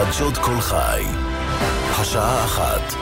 חדשות כל חי. השעה 1.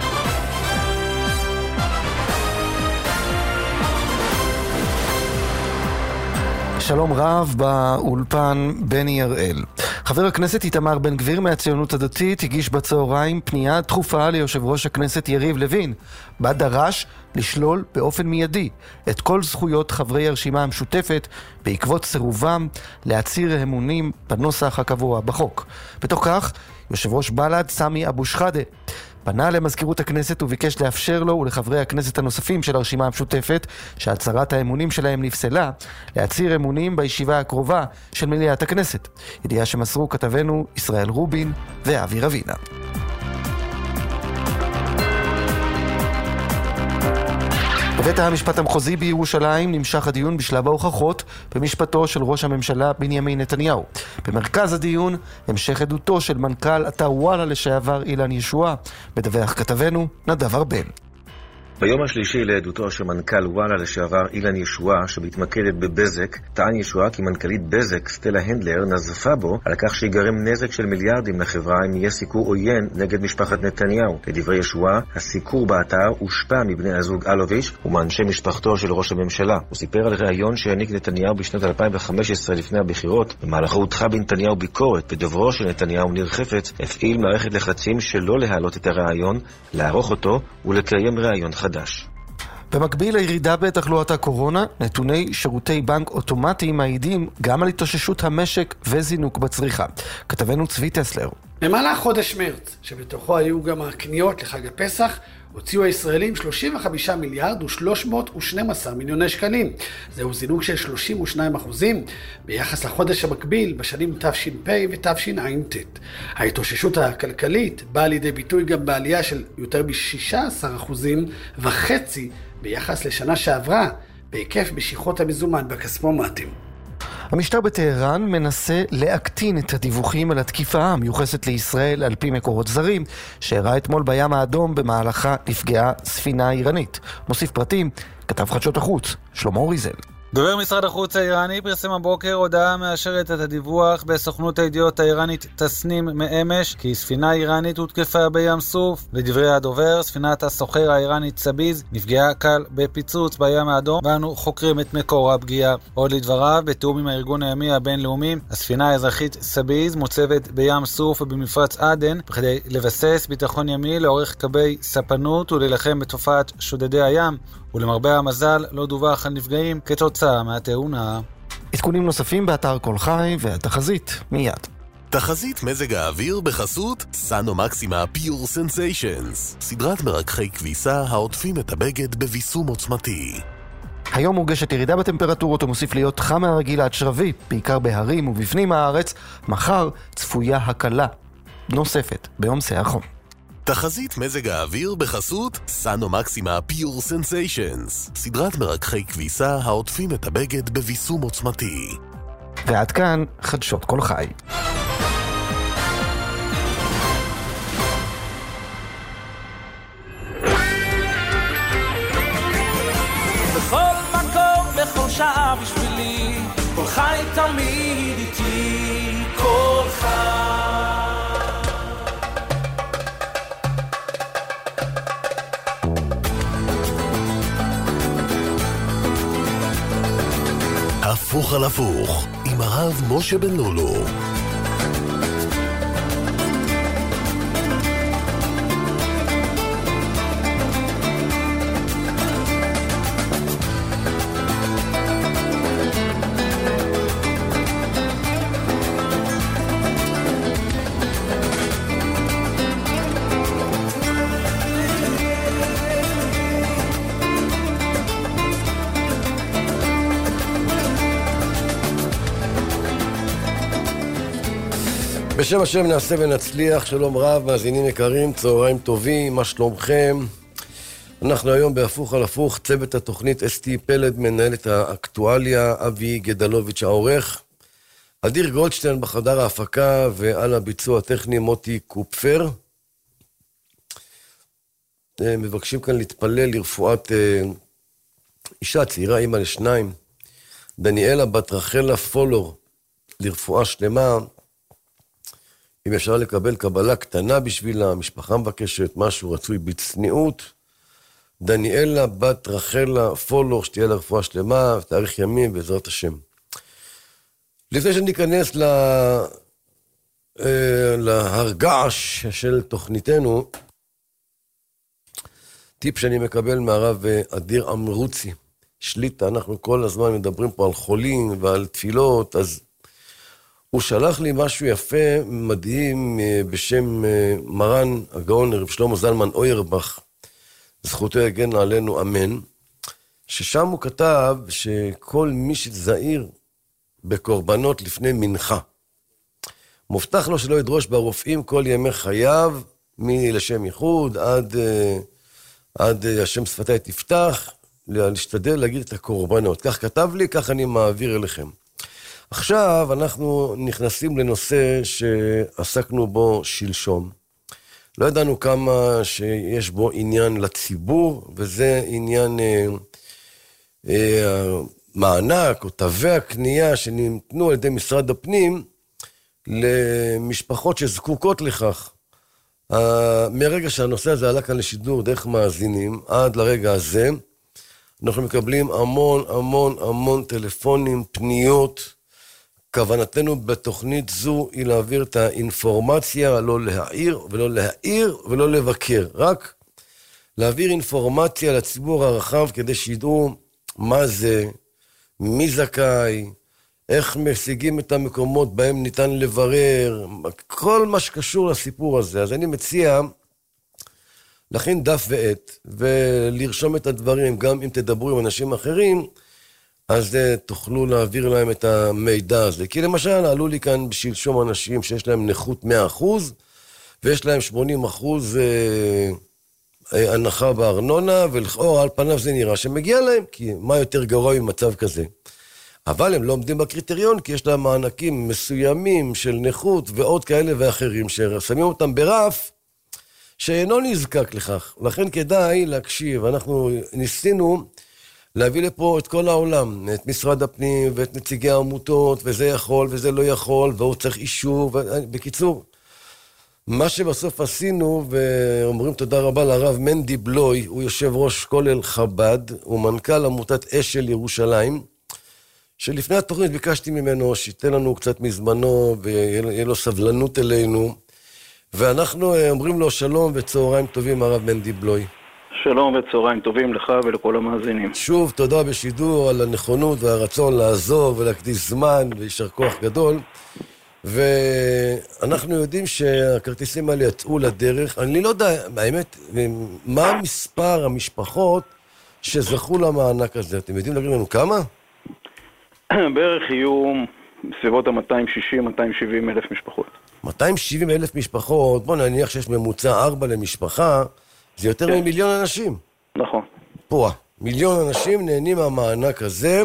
שלום רב, באולפן בני הראל. חבר הכנסת איתמר בן גביר מהציונות הדתית הגיש בצהריים פנייה דחופה ליושב ראש הכנסת יריב לוין, בה דרש לשלול באופן מיידי את כל זכויות חברי הרשימה המשותפת בעקבות סירובם להצהיר אמונים בנוסח הקבוע בחוק. בתוך כך, יושב ראש בל"ד סמי אבו שחאדה פנה למזכירות הכנסת וביקש לאפשר לו ולחברי הכנסת הנוספים של הרשימה המשותפת שהצהרת האמונים שלהם נפסלה להצהיר אמונים בישיבה הקרובה של מליאת הכנסת. ידיעה שמסרו כתבנו ישראל רובין ואבי רבינה. בבית המשפט המחוזי בירושלים נמשך הדיון בשלב ההוכחות במשפטו של ראש הממשלה בנימין נתניהו. במרכז הדיון המשך עדותו של מנכ"ל אתר וואלה לשעבר אילן ישועה, מדווח כתבנו נדב ארבל. ביום השלישי לעדותו של מנכ"ל וואלה לשעבר אילן ישועה שמתמקדת בבזק, טען ישועה כי מנכ"לית בזק סטלה הנדלר נזפה בו על כך שיגרם נזק של מיליארדים לחברה אם יהיה סיקור עוין נגד משפחת נתניהו. לדברי ישועה, הסיקור באתר הושפע מבני הזוג אלוביץ' ומאנשי משפחתו של ראש הממשלה. הוא סיפר על ראיון שהעניק נתניהו בשנת 2015 לפני הבחירות. במהלכו הוטחה בנתניהו ביקורת, ודוברו של נתניהו ניר חפץ הפעיל מערכת לחצים שלא להעלות את הראיון, לערוך אותו ולקיים ראיון חדש. במקביל לירידה בתחלואת הקורונה, נתוני שירותי בנק אוטומטיים מעידים גם על התאוששות המשק וזינוק בצריכה. כתבנו צבי טסלר. במהלך חודש מרץ, שבתוכו היו גם הקניות לחג הפסח, הוציאו הישראלים 35 מיליארד ו312 מיליוני שקלים. זהו זינוק של 32% ביחס לחודש המקביל בשנים תש"פ ותשע"ט. ההתאוששות הכלכלית באה לידי ביטוי גם בעלייה של יותר מ16.5% ביחס לשנה שעברה בהיקף משיכות המזומן בכספומטים. המשטר בטהרן מנסה להקטין את הדיווחים על התקיפה המיוחסת לישראל על פי מקורות זרים, שהראה אתמול בים האדום במהלכה נפגעה ספינה איראנית. מוסיף פרטים, כתב חדשות החוץ, שלמה ריזל. דובר משרד החוץ האיראני פרסם הבוקר הודעה מאשרת את הדיווח בסוכנות הידיעות האיראנית תסנים מאמש כי ספינה איראנית הותקפה בים סוף. לדברי הדובר, ספינת הסוחר האיראנית סביז נפגעה קל בפיצוץ בים האדום ואנו חוקרים את מקור הפגיעה. עוד לדבריו, בתיאום עם הארגון הימי הבינלאומי, הספינה האזרחית סביז מוצבת בים סוף ובמפרץ עדן בכדי לבסס ביטחון ימי לאורך קווי ספנות ולהילחם בתופעת שודדי הים, ולמרבה המזל לא דווח על נפגעים כתוצאה מהתאונה. עדכונים נוספים באתר כל חי והתחזית מיד. תחזית מזג האוויר בחסות סאנו מקסימה פיור סנסיישנס, סדרת מרככי כביסה העוטפים את הבגד בביסום עוצמתי. היום מורגשת ירידה בטמפרטורות ומוסיף להיות חם מהרגיל עד שרבי, בעיקר בהרים ובפנים הארץ. מחר צפויה הקלה נוספת ביום החום. תחזית מזג האוויר בחסות סאנו מקסימה פיור סנסיישנס, סדרת מרככי כביסה העוטפים את הבגד בביסום עוצמתי. ועד כאן חדשות כל חי. בכל מקום, בכל שעה בשבילי, כל חי תמיד איתי, כל חי. הפוך על הפוך עם הרב משה בן לולו. בשם השם נעשה ונצליח. שלום רב, מאזינים יקרים, צהריים טובים, מה שלומכם? אנחנו היום בהפוך על הפוך, צוות התוכנית אסתי פלד, מנהלת האקטואליה, אבי גדלוביץ' העורך, אדיר גולדשטיין בחדר ההפקה, ועל הביצוע הטכני מוטי קופפר. מבקשים כאן להתפלל לרפואת אישה צעירה, אמא לשניים, דניאלה בת רחלה פולור, לרפואה שלמה. אם אפשר לקבל קבלה קטנה בשבילה, המשפחה מבקשת משהו רצוי בצניעות. דניאלה, בת רחלה, פולור, שתהיה לה רפואה שלמה, תאריך ימים בעזרת השם. לפני שניכנס להרגש של תוכניתנו, טיפ שאני מקבל מהרב אדיר אמרוצי, שליטה, אנחנו כל הזמן מדברים פה על חולים ועל תפילות, אז הוא שלח לי משהו יפה, מדהים, בשם מרן הגאון רב שלמה זלמן אוירבך, זכותו יגן עלינו אמן, ששם הוא כתב שכל מי שזהיר בקורבנות לפני מנחה, מובטח לו שלא ידרוש ברופאים כל ימי חייו, מלשם ייחוד עד השם שפתי תפתח, להשתדל להגיד את הקורבנות. כך כתב לי, כך אני מעביר אליכם. עכשיו אנחנו נכנסים לנושא שעסקנו בו שלשום. לא ידענו כמה שיש בו עניין לציבור, וזה עניין מענק או תווי הקנייה שניתנו על ידי משרד הפנים למשפחות שזקוקות לכך. מרגע שהנושא הזה עלה כאן לשידור דרך מאזינים, עד לרגע הזה, אנחנו מקבלים המון טלפונים, פניות. כוונתנו בתוכנית זו היא להעביר את האינפורמציה, לא להעיר ולא לבקר, רק להעביר אינפורמציה לציבור הרחב כדי שידעו מה זה, מי זכאי, איך משיגים את המקומות בהם ניתן לברר, כל מה שקשור לסיפור הזה. אז אני מציע להכין דף ועט ולרשום את הדברים, גם אם תדברו עם אנשים אחרים, אז תוכלו להעביר להם את המידע הזה. כי למשל, עלו לי כאן בשלשום אנשים שיש להם נכות 100%, ויש להם 80% הנחה בארנונה, ולכאורה על פניו זה נראה שמגיע להם, כי מה יותר גרוע ממצב כזה? אבל הם לא עומדים בקריטריון, כי יש להם מענקים מסוימים של נכות, ועוד כאלה ואחרים, ששמים אותם ברף, שאינו נזקק לכך. לכן כדאי להקשיב. אנחנו ניסינו להביא לפה את כל העולם, את משרד הפנים ואת נציגי העמותות, וזה יכול וזה לא יכול, והוא צריך אישור. בקיצור, מה שבסוף עשינו, ואומרים תודה רבה לרב מנדי בלוי, הוא יושב ראש כולל חב"ד, הוא מנכ"ל עמותת אשל ירושלים, שלפני התוכנית ביקשתי ממנו שייתן לנו קצת מזמנו, ויהיה לו סבלנות אלינו, ואנחנו אומרים לו שלום וצהריים טובים, הרב מנדי בלוי. שלום וצהריים טובים לך ולכל המאזינים. שוב, תודה בשידור על הנכונות והרצון לעזור ולהקדיש זמן, וישר כוח גדול. ואנחנו יודעים שהכרטיסים האלה יצאו לדרך. אני לא יודע, האמת, מה מספר המשפחות שזכו למענק הזה? אתם יודעים להגיד לנו כמה? בערך יהיו בסביבות ה-260-270 אלף משפחות. 270 אלף משפחות, בוא נניח שיש ממוצע 4 למשפחה, זה יותר ממיליון אנשים. נכון. פה, מיליון אנשים נהנים מהמענק הזה,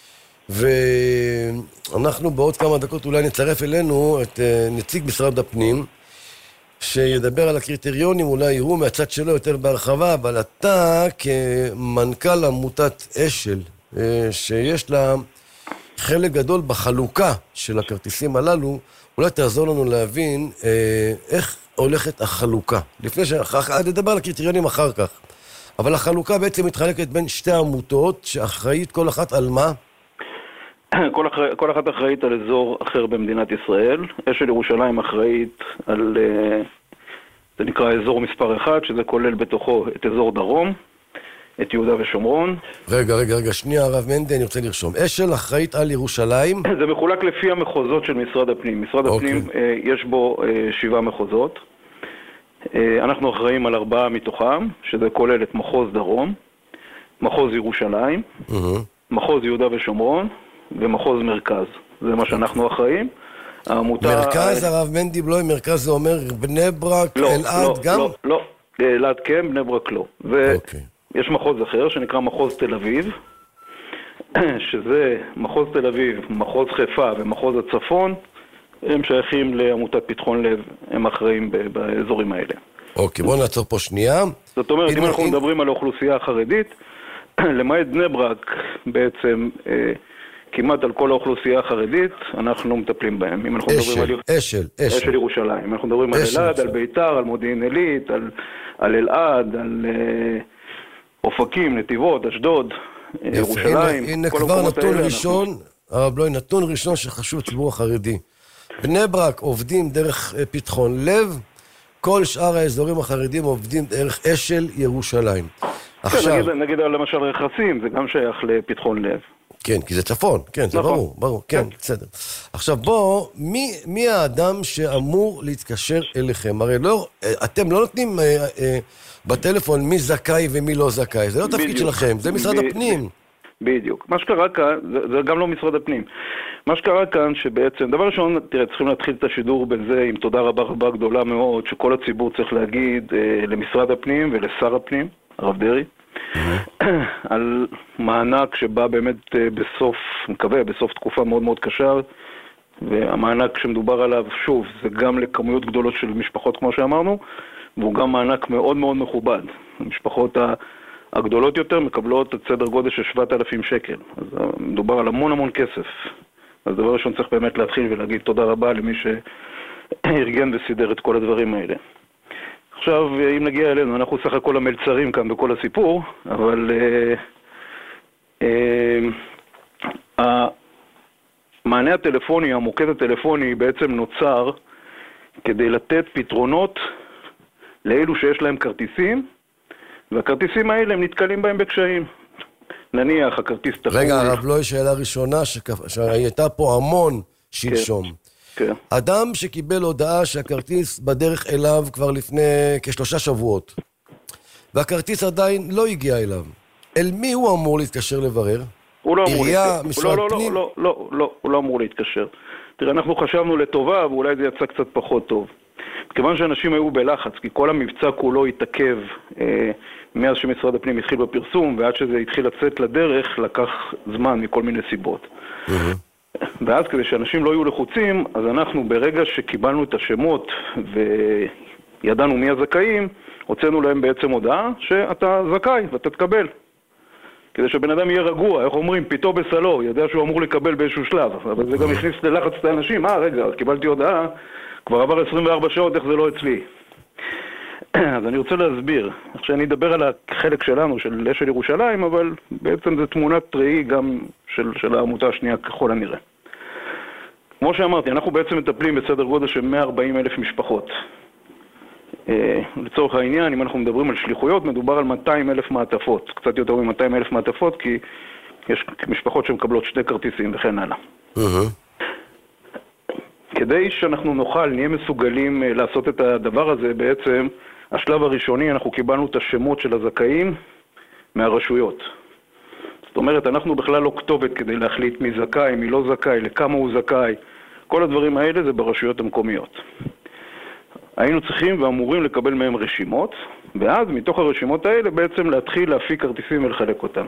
ואנחנו בעוד כמה דקות אולי נצרף אלינו את נציג משרד הפנים, שידבר על הקריטריונים, אולי יראו מהצד שלו יותר בהרחבה, אבל אתה כמנכ"ל עמותת אשל, שיש לה חלק גדול בחלוקה של הכרטיסים הללו, אולי תעזור לנו להבין איך הולכת החלוקה. לפני נדבר על הקריטריונים אחר כך. אבל החלוקה בעצם מתחלקת בין שתי עמותות, שאחראית כל אחת על מה? כל אחת אחראית על אזור אחר במדינת ישראל. אשל ירושלים אחראית על, זה נקרא אזור מספר 1, שזה כולל בתוכו את אזור דרום, את יהודה ושומרון. רגע, שנייה הרב מנדי, אני רוצה לרשום. אשל אחראית על ירושלים? זה מחולק לפי המחוזות של משרד הפנים. משרד הפנים יש בו 7 מחוזות. אנחנו אחראים על 4 מתוכם, שזה כולל את מחוז דרום, מחוז ירושלים, מחוז יהודה ושומרון, ומחוז מרכז. זה מה שאנחנו אחראים. מרכז, הרב מנדי בלוי, מרכז זה אומר בני ברק, אלעד גם? לא, אלעד כן, בני ברק לא. יש מחוז אחר שנקרא מחוז תל אביב, שזה מחוז תל אביב, מחוז חיפה ומחוז הצפון, הם שייכים לעמותת פתחון לב, הם אחראים באזורים האלה. אוקיי, בואו נעצור פה שנייה. זאת אומרת, אם אנחנו מדברים על האוכלוסייה החרדית, למעט בני ברק בעצם כמעט על כל האוכלוסייה החרדית, אנחנו מטפלים בהם. אם אנחנו מדברים על אשל ירושלים. אם אנחנו מדברים על אלעד, על ביתר, על מודיעין עילית, על אלעד, על אופקים, נתיבות, אשדוד, ירושלים. הנה כבר נתון ראשון, הרב בלוי, נתון ראשון שחשוב לציבור החרדי. בני ברק עובדים דרך פתחון לב, כל שאר האזורים החרדים עובדים דרך אשל ירושלים. עכשיו... נגיד למשל רכסים, זה גם שייך לפתחון לב. כן, כי זה צפון, כן, זה ברור, כן, בסדר. עכשיו בוא, מי האדם שאמור להתקשר אליכם? הרי אתם לא נותנים בטלפון מי זכאי ומי לא זכאי, זה לא תפקיד שלכם, זה משרד הפנים. בדיוק. מה שקרה כאן, זה גם לא משרד הפנים. מה שקרה כאן שבעצם, דבר ראשון, תראה, צריכים להתחיל את השידור בזה עם תודה רבה גדולה מאוד, שכל הציבור צריך להגיד למשרד הפנים ולשר הפנים, הרב דרעי, על מענק שבא באמת בסוף, מקווה, בסוף תקופה מאוד מאוד קשה, והמענק שמדובר עליו, שוב, זה גם לכמויות גדולות של משפחות כמו שאמרנו, והוא גם מענק מאוד מאוד מכובד. המשפחות הגדולות יותר מקבלות את סדר גודל של 7,000 שקל. אז מדובר על המון כסף. אז דבר ראשון צריך באמת להתחיל ולהגיד תודה רבה למי שארגן וסידר את כל הדברים האלה. עכשיו, אם נגיע אלינו, אנחנו סך הכל המלצרים כאן בכל הסיפור, אבל המענה הטלפוני, המוקד הטלפוני בעצם נוצר כדי לתת פתרונות לאלו שיש להם כרטיסים, והכרטיסים האלה הם נתקלים בהם בקשיים. נניח, הכרטיס תחום... רגע, הרב בלוי, שאלה ראשונה שהייתה פה המון שלשום. כן. אדם שקיבל הודעה שהכרטיס בדרך אליו כבר לפני כ3 שבועות, והכרטיס עדיין לא הגיע אליו. אל מי הוא אמור להתקשר לברר? הוא לא אמור עירייה, משרד פנים? לא, הוא לא אמור להתקשר. תראה, אנחנו חשבנו לטובה, ואולי זה יצא קצת פחות טוב. כיוון שאנשים היו בלחץ, כי כל המבצע כולו התעכב מאז שמשרד הפנים התחיל בפרסום, ועד שזה התחיל לצאת לדרך, לקח זמן מכל מיני סיבות. ואז כדי שאנשים לא יהיו לחוצים, אז אנחנו ברגע שקיבלנו את השמות וידענו מי הזכאים, הוצאנו להם בעצם הודעה שאתה זכאי ואתה תקבל. כדי שבן אדם יהיה רגוע, איך אומרים, פיתו בסלו, ידע שהוא אמור לקבל באיזשהו שלב, אבל זה גם הכניס ללחץ את האנשים, רגע, קיבלתי הודעה, כבר עבר 24 שעות, איך זה לא אצלי. אז אני רוצה להסביר, עכשיו אני אדבר על החלק שלנו, של אשל ירושלים, אבל בעצם זה תמונת ראי גם של העמותה השנייה ככל הנראה. כמו שאמרתי, אנחנו בעצם מטפלים בסדר גודל של 140,000 משפחות. לצורך העניין, אם אנחנו מדברים על שליחויות, מדובר על 200,000 מעטפות, קצת יותר מ-200,000 מעטפות, כי יש משפחות שמקבלות 2 כרטיסים וכן הלאה. כדי שאנחנו נהיה מסוגלים לעשות את הדבר הזה, בעצם השלב הראשוני, אנחנו קיבלנו את השמות של הזכאים מהרשויות. זאת אומרת, אנחנו בכלל לא כתובת כדי להחליט מי זכאי, מי לא זכאי, לכמה הוא זכאי. כל הדברים האלה זה ברשויות המקומיות. היינו צריכים ואמורים לקבל מהם רשימות, ואז מתוך הרשימות האלה בעצם להתחיל להפיק כרטיסים ולחלק אותם.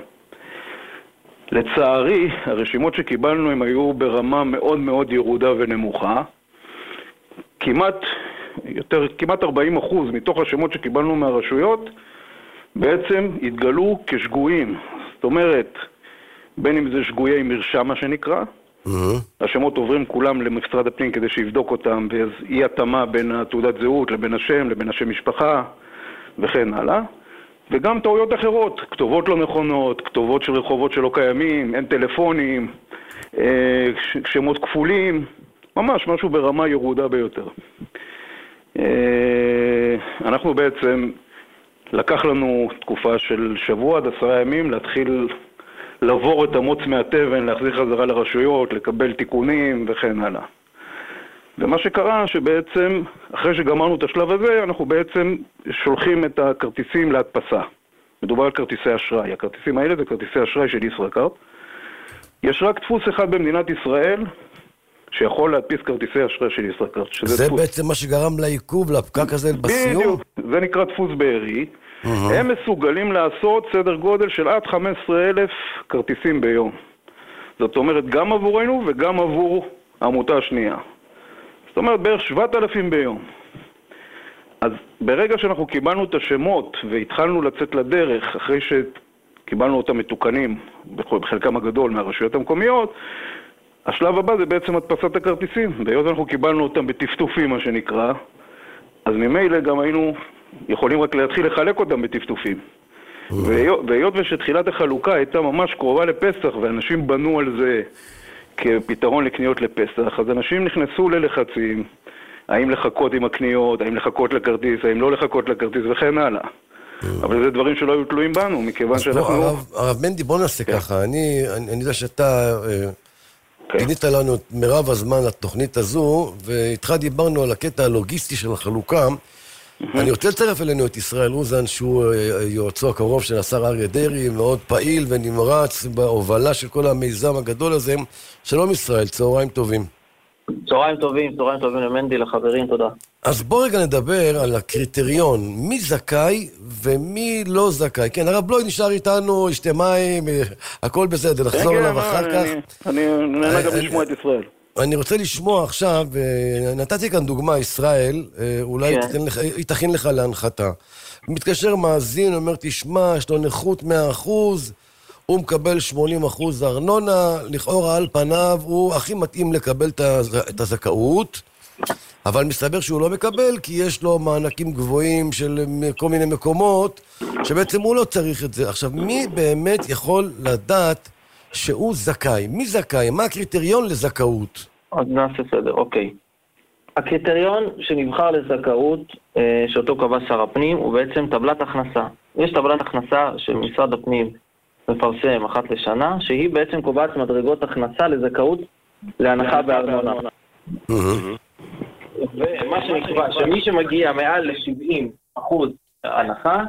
לצערי, הרשימות שקיבלנו הם היו ברמה מאוד מאוד ירודה ונמוכה. כמעט 40% מתוך השמות שקיבלנו מהרשויות בעצם התגלו כשגויים. זאת אומרת, בין אם זה שגויי מרשם מה שנקרא, השמות עוברים כולם למשרד הפנים כדי שיבדוק אותם, ואז אי התאמה בין התעודת זהות לבין השם, לבין השם משפחה וכן הלאה. וגם טעויות אחרות, כתובות לא נכונות, כתובות של רחובות שלא קיימים, אין טלפונים, שמות כפולים, ממש משהו ברמה ירודה ביותר. אנחנו בעצם, לקח לנו תקופה של שבוע עד 10 ימים להתחיל לעבור את המוץ מהתבן, להחזיר חזרה לרשויות, לקבל תיקונים וכן הלאה. ומה שקרה שבעצם, אחרי שגמרנו את השלב הזה, אנחנו בעצם שולחים את הכרטיסים להדפסה. מדובר על כרטיסי אשראי. הכרטיסים האלה זה כרטיסי אשראי של ישראכרט. יש רק דפוס אחד במדינת ישראל שיכול להדפיס כרטיסי אשראי של ישראכרט. זה דפוס. בעצם מה שגרם לעיכוב, לפקק הזה בסיום? בדיוק, זה נקרא דפוס בארי. הם מסוגלים לעשות סדר גודל של עד 15,000 כרטיסים ביום. זאת אומרת, גם עבורנו וגם עבור העמותה השנייה. זאת אומרת, בערך 7,000 ביום. אז ברגע שאנחנו קיבלנו את השמות והתחלנו לצאת לדרך, אחרי קיבלנו אותם מתוקנים בחלקם הגדול מהרשויות המקומיות, השלב הבא זה בעצם הדפסת הכרטיסים. והיות אנחנו קיבלנו אותם בטפטופים, מה שנקרא, אז ממילא גם היינו יכולים רק להתחיל לחלק אותם בטפטופים. והיות ושתחילת החלוקה הייתה ממש קרובה לפסח, ואנשים בנו על זה כפתרון לקניות לפסח, אז אנשים נכנסו ללחצים, האם לחכות עם הקניות, האם לחכות לכרטיס, האם לא לחכות לכרטיס וכן הלאה. אבל זה דברים שלא היו תלויים בנו, מכיוון שאנחנו... הרב מנדי, בוא נעשה ככה, אני יודע שאתה גינית לנו את מרב הזמן לתוכנית הזו, ואיתך דיברנו על הקטע הלוגיסטי של החלוקה. אני רוצה לצרף אלינו את ישראל רוזן, שהוא יועצו הקרוב של השר אריה דרעי, מאוד פעיל ונמרץ בהובלה של כל המיזם הגדול הזה. שלום ישראל, צהריים טובים. צהריים טובים למנדי, לחברים, תודה. אז בוא רגע נדבר על הקריטריון, מי זכאי ומי לא זכאי. כן, הרב בלוי נשאר איתנו, ישתה מים, הכל בסדר, נחזור אליו אחר כך. אני נהנה גם לשמוע את ישראל. אני רוצה לשמוע עכשיו, נתתי כאן דוגמה, ישראל, אולי היא תכין לך להנחתה. מתקשר מאזין, אומר, תשמע, יש לו נכות 100%, הוא מקבל 80% ארנונה, לכאורה על פניו הוא הכי מתאים לקבל את הזכאות, אבל מסתבר שהוא לא מקבל, כי יש לו מענקים גבוהים של כל מיני מקומות, שבעצם הוא לא צריך את זה. עכשיו, מי באמת יכול לדעת שהוא זכאי? מי זכאי? מה הקריטריון לזכאות? אז נעשה סדר, אוקיי. הקריטריון שנבחר לזכאות, שאותו קבע שר הפנים, הוא בעצם טבלת הכנסה. יש טבלת הכנסה של משרד הפנים מפרסם אחת לשנה, שהיא בעצם קובעת מדרגות הכנסה לזכאות להנחה בארנונה. ומה שנקבע, שמי שמגיע מעל ל-70% הנחה,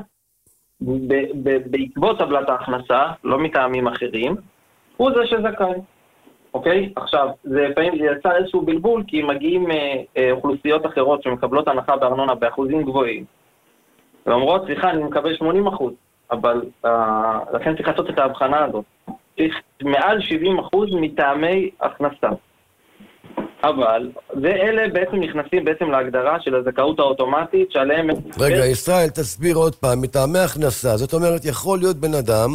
בעקבות טבלת ההכנסה, לא מטעמים אחרים, הוא זה שזכאי. אוקיי? עכשיו, לפעמים זה יצא איזשהו בלבול, כי מגיעים אוכלוסיות אחרות שמקבלות הנחה בארנונה באחוזים גבוהים. ואומרות, סליחה, אני מקבל 80%, אבל לכן צריך לעשות את ההבחנה הזאת. מעל 70% מטעמי הכנסה. אבל, ואלה בעצם נכנסים בעצם להגדרה של הזכאות האוטומטית שעליהם... רגע, ישראל, תסביר עוד פעם, מטעמי הכנסה. זאת אומרת, יכול להיות בן אדם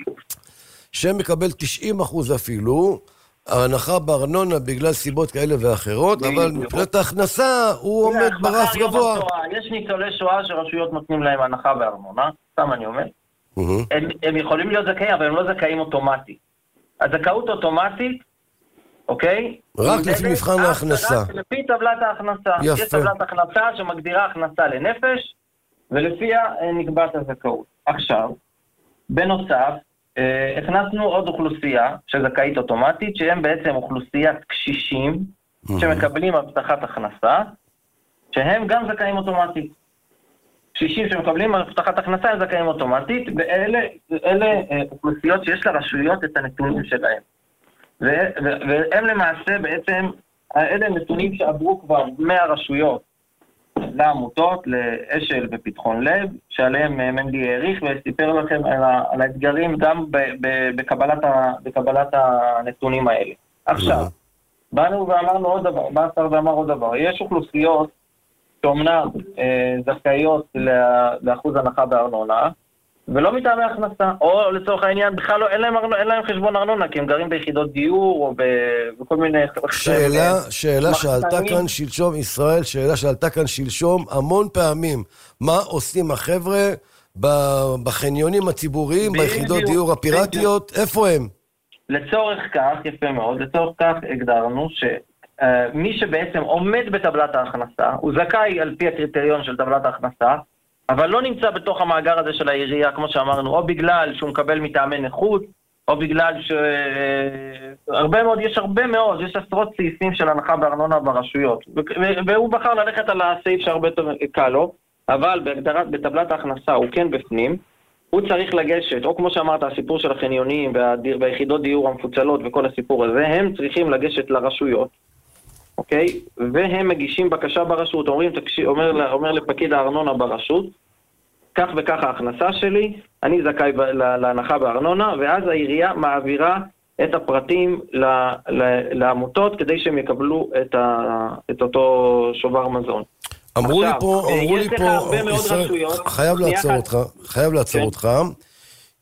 שמקבל 90% אפילו, ההנחה בארנונה בגלל סיבות כאלה ואחרות, אבל מבחינת ההכנסה הוא עומד ברף גבוה. יש ניצולי שואה שרשויות נותנים להם הנחה בארנונה, סתם אני אומר. הם יכולים להיות זכאים, אבל הם לא זכאים אוטומטית. הזכאות אוטומטית, אוקיי? רק לפי מבחן ההכנסה. רק לפי טבלת ההכנסה. יפה. יש טבלת הכנסה שמגדירה הכנסה לנפש, ולפיה נקבעת הזכאות. עכשיו, בנוסף, הכנסנו עוד אוכלוסייה שזכאית אוטומטית, שהם בעצם אוכלוסיית קשישים שמקבלים הבטחת הכנסה, שהם גם זכאים אוטומטית. קשישים שמקבלים הבטחת הכנסה הם זכאים אוטומטית, ואלה אוכלוסיות שיש לרשויות את הנתונים שלהם. והם למעשה בעצם, אלה נתונים שעברו כבר מהרשויות לעמותות, לאשל ופתחון לב, שעליהם מנדי העריך וסיפר לכם על האתגרים גם בקבלת הנתונים האלה. עכשיו, באנו ואמרנו עוד דבר, בא השר ואמר עוד דבר, יש אוכלוסיות שאומנם זכאיות לאחוז הנחה בארנונה, ולא מטעמי הכנסה, או לצורך העניין בכלל לא, אין להם חשבון ארנונה, כי הם גרים ביחידות דיור, או בכל מיני... שאלה שעלתה כאן שלשום, ישראל, שאלה שעלתה כאן שלשום המון פעמים, מה עושים החבר'ה בחניונים הציבוריים, ביחידות דיור הפיראטיות, איפה הם? לצורך כך, יפה מאוד, לצורך כך הגדרנו שמי שבעצם עומד בטבלת ההכנסה, הוא זכאי על פי הקריטריון של טבלת ההכנסה, אבל לא נמצא בתוך המאגר הזה של העירייה, כמו שאמרנו, או בגלל שהוא מקבל מטעמי נכות, או בגלל יש הרבה מאוד, יש עשרות סעיפים של הנחה בארנונה ברשויות, והוא בחר ללכת על הסעיף שהרבה יותר קל לו, אבל בטבלת ההכנסה הוא כן בפנים, הוא צריך לגשת, או כמו שאמרת, הסיפור של החניונים והיחידות דיור המפוצלות וכל הסיפור הזה, הם צריכים לגשת לרשויות, אוקיי? והם מגישים בקשה ברשות, אומר לפקיד הארנונה ברשות, כך וכך ההכנסה שלי, אני זכאי להנחה בארנונה, ואז העירייה מעבירה את הפרטים לעמותות, כדי שהם יקבלו את אותו שובר מזון. אמרו לי פה, חייב לעצור אותך,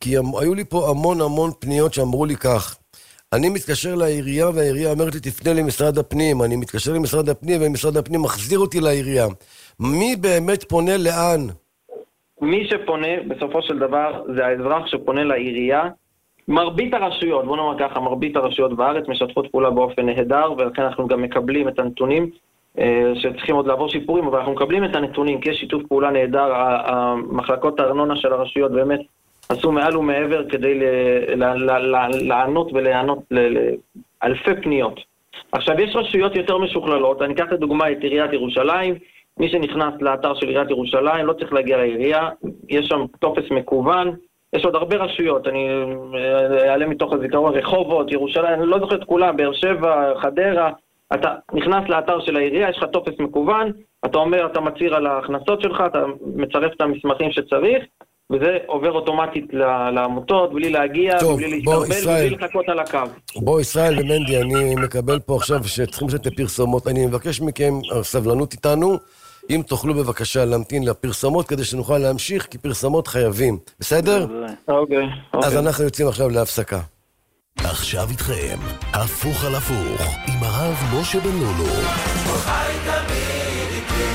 כי היו לי פה המון פניות שאמרו לי כך, אני מתקשר לעירייה והעירייה אומרת לי תפנה למשרד הפנים, אני מתקשר למשרד הפנים ומשרד הפנים מחזיר אותי לעירייה. מי באמת פונה לאן? מי שפונה בסופו של דבר זה האזרח שפונה לעירייה. מרבית הרשויות, בוא נאמר ככה, מרבית הרשויות בארץ משתפות פעולה באופן נהדר, ולכן אנחנו גם מקבלים את הנתונים שצריכים עוד לעבור שיפורים, אבל אנחנו מקבלים את הנתונים כי יש שיתוף פעולה נהדר. המחלקות הארנונה של הרשויות באמת עשו מעל ומעבר כדי לענות ולענות לאלפי פניות. עכשיו יש רשויות יותר משוכללות, אני אקח לדוגמה את עיריית ירושלים. מי שנכנס לאתר של עיריית ירושלים לא צריך להגיע לעירייה, יש שם טופס מקוון. יש עוד הרבה רשויות, אני אעלה מתוך הזיכרון, רחובות, ירושלים, אני לא זוכר את כולם, באר שבע, חדרה. אתה נכנס לאתר של העירייה, יש לך טופס מקוון, אתה אומר, אתה מצהיר על ההכנסות שלך, אתה מצרף את המסמכים שצריך, וזה עובר אוטומטית לעמותות, בלי להגיע, בלי להשתרבל, ובלי לחכות על הקו. בוא, ישראל ומנדי, אני מקבל פה עכשיו שצריכים שאת פרסומות, אני מבקש מכם סבלנות איתנו, אם תוכלו בבקשה להמתין לפרסומות כדי שנוכל להמשיך, כי פרסומות חייבים. בסדר? אוקיי. אז אנחנו יוצאים עכשיו להפסקה. עכשיו איתכם, הפוך על הפוך, עם הרב משה בן לולו. חי תמיד איתי.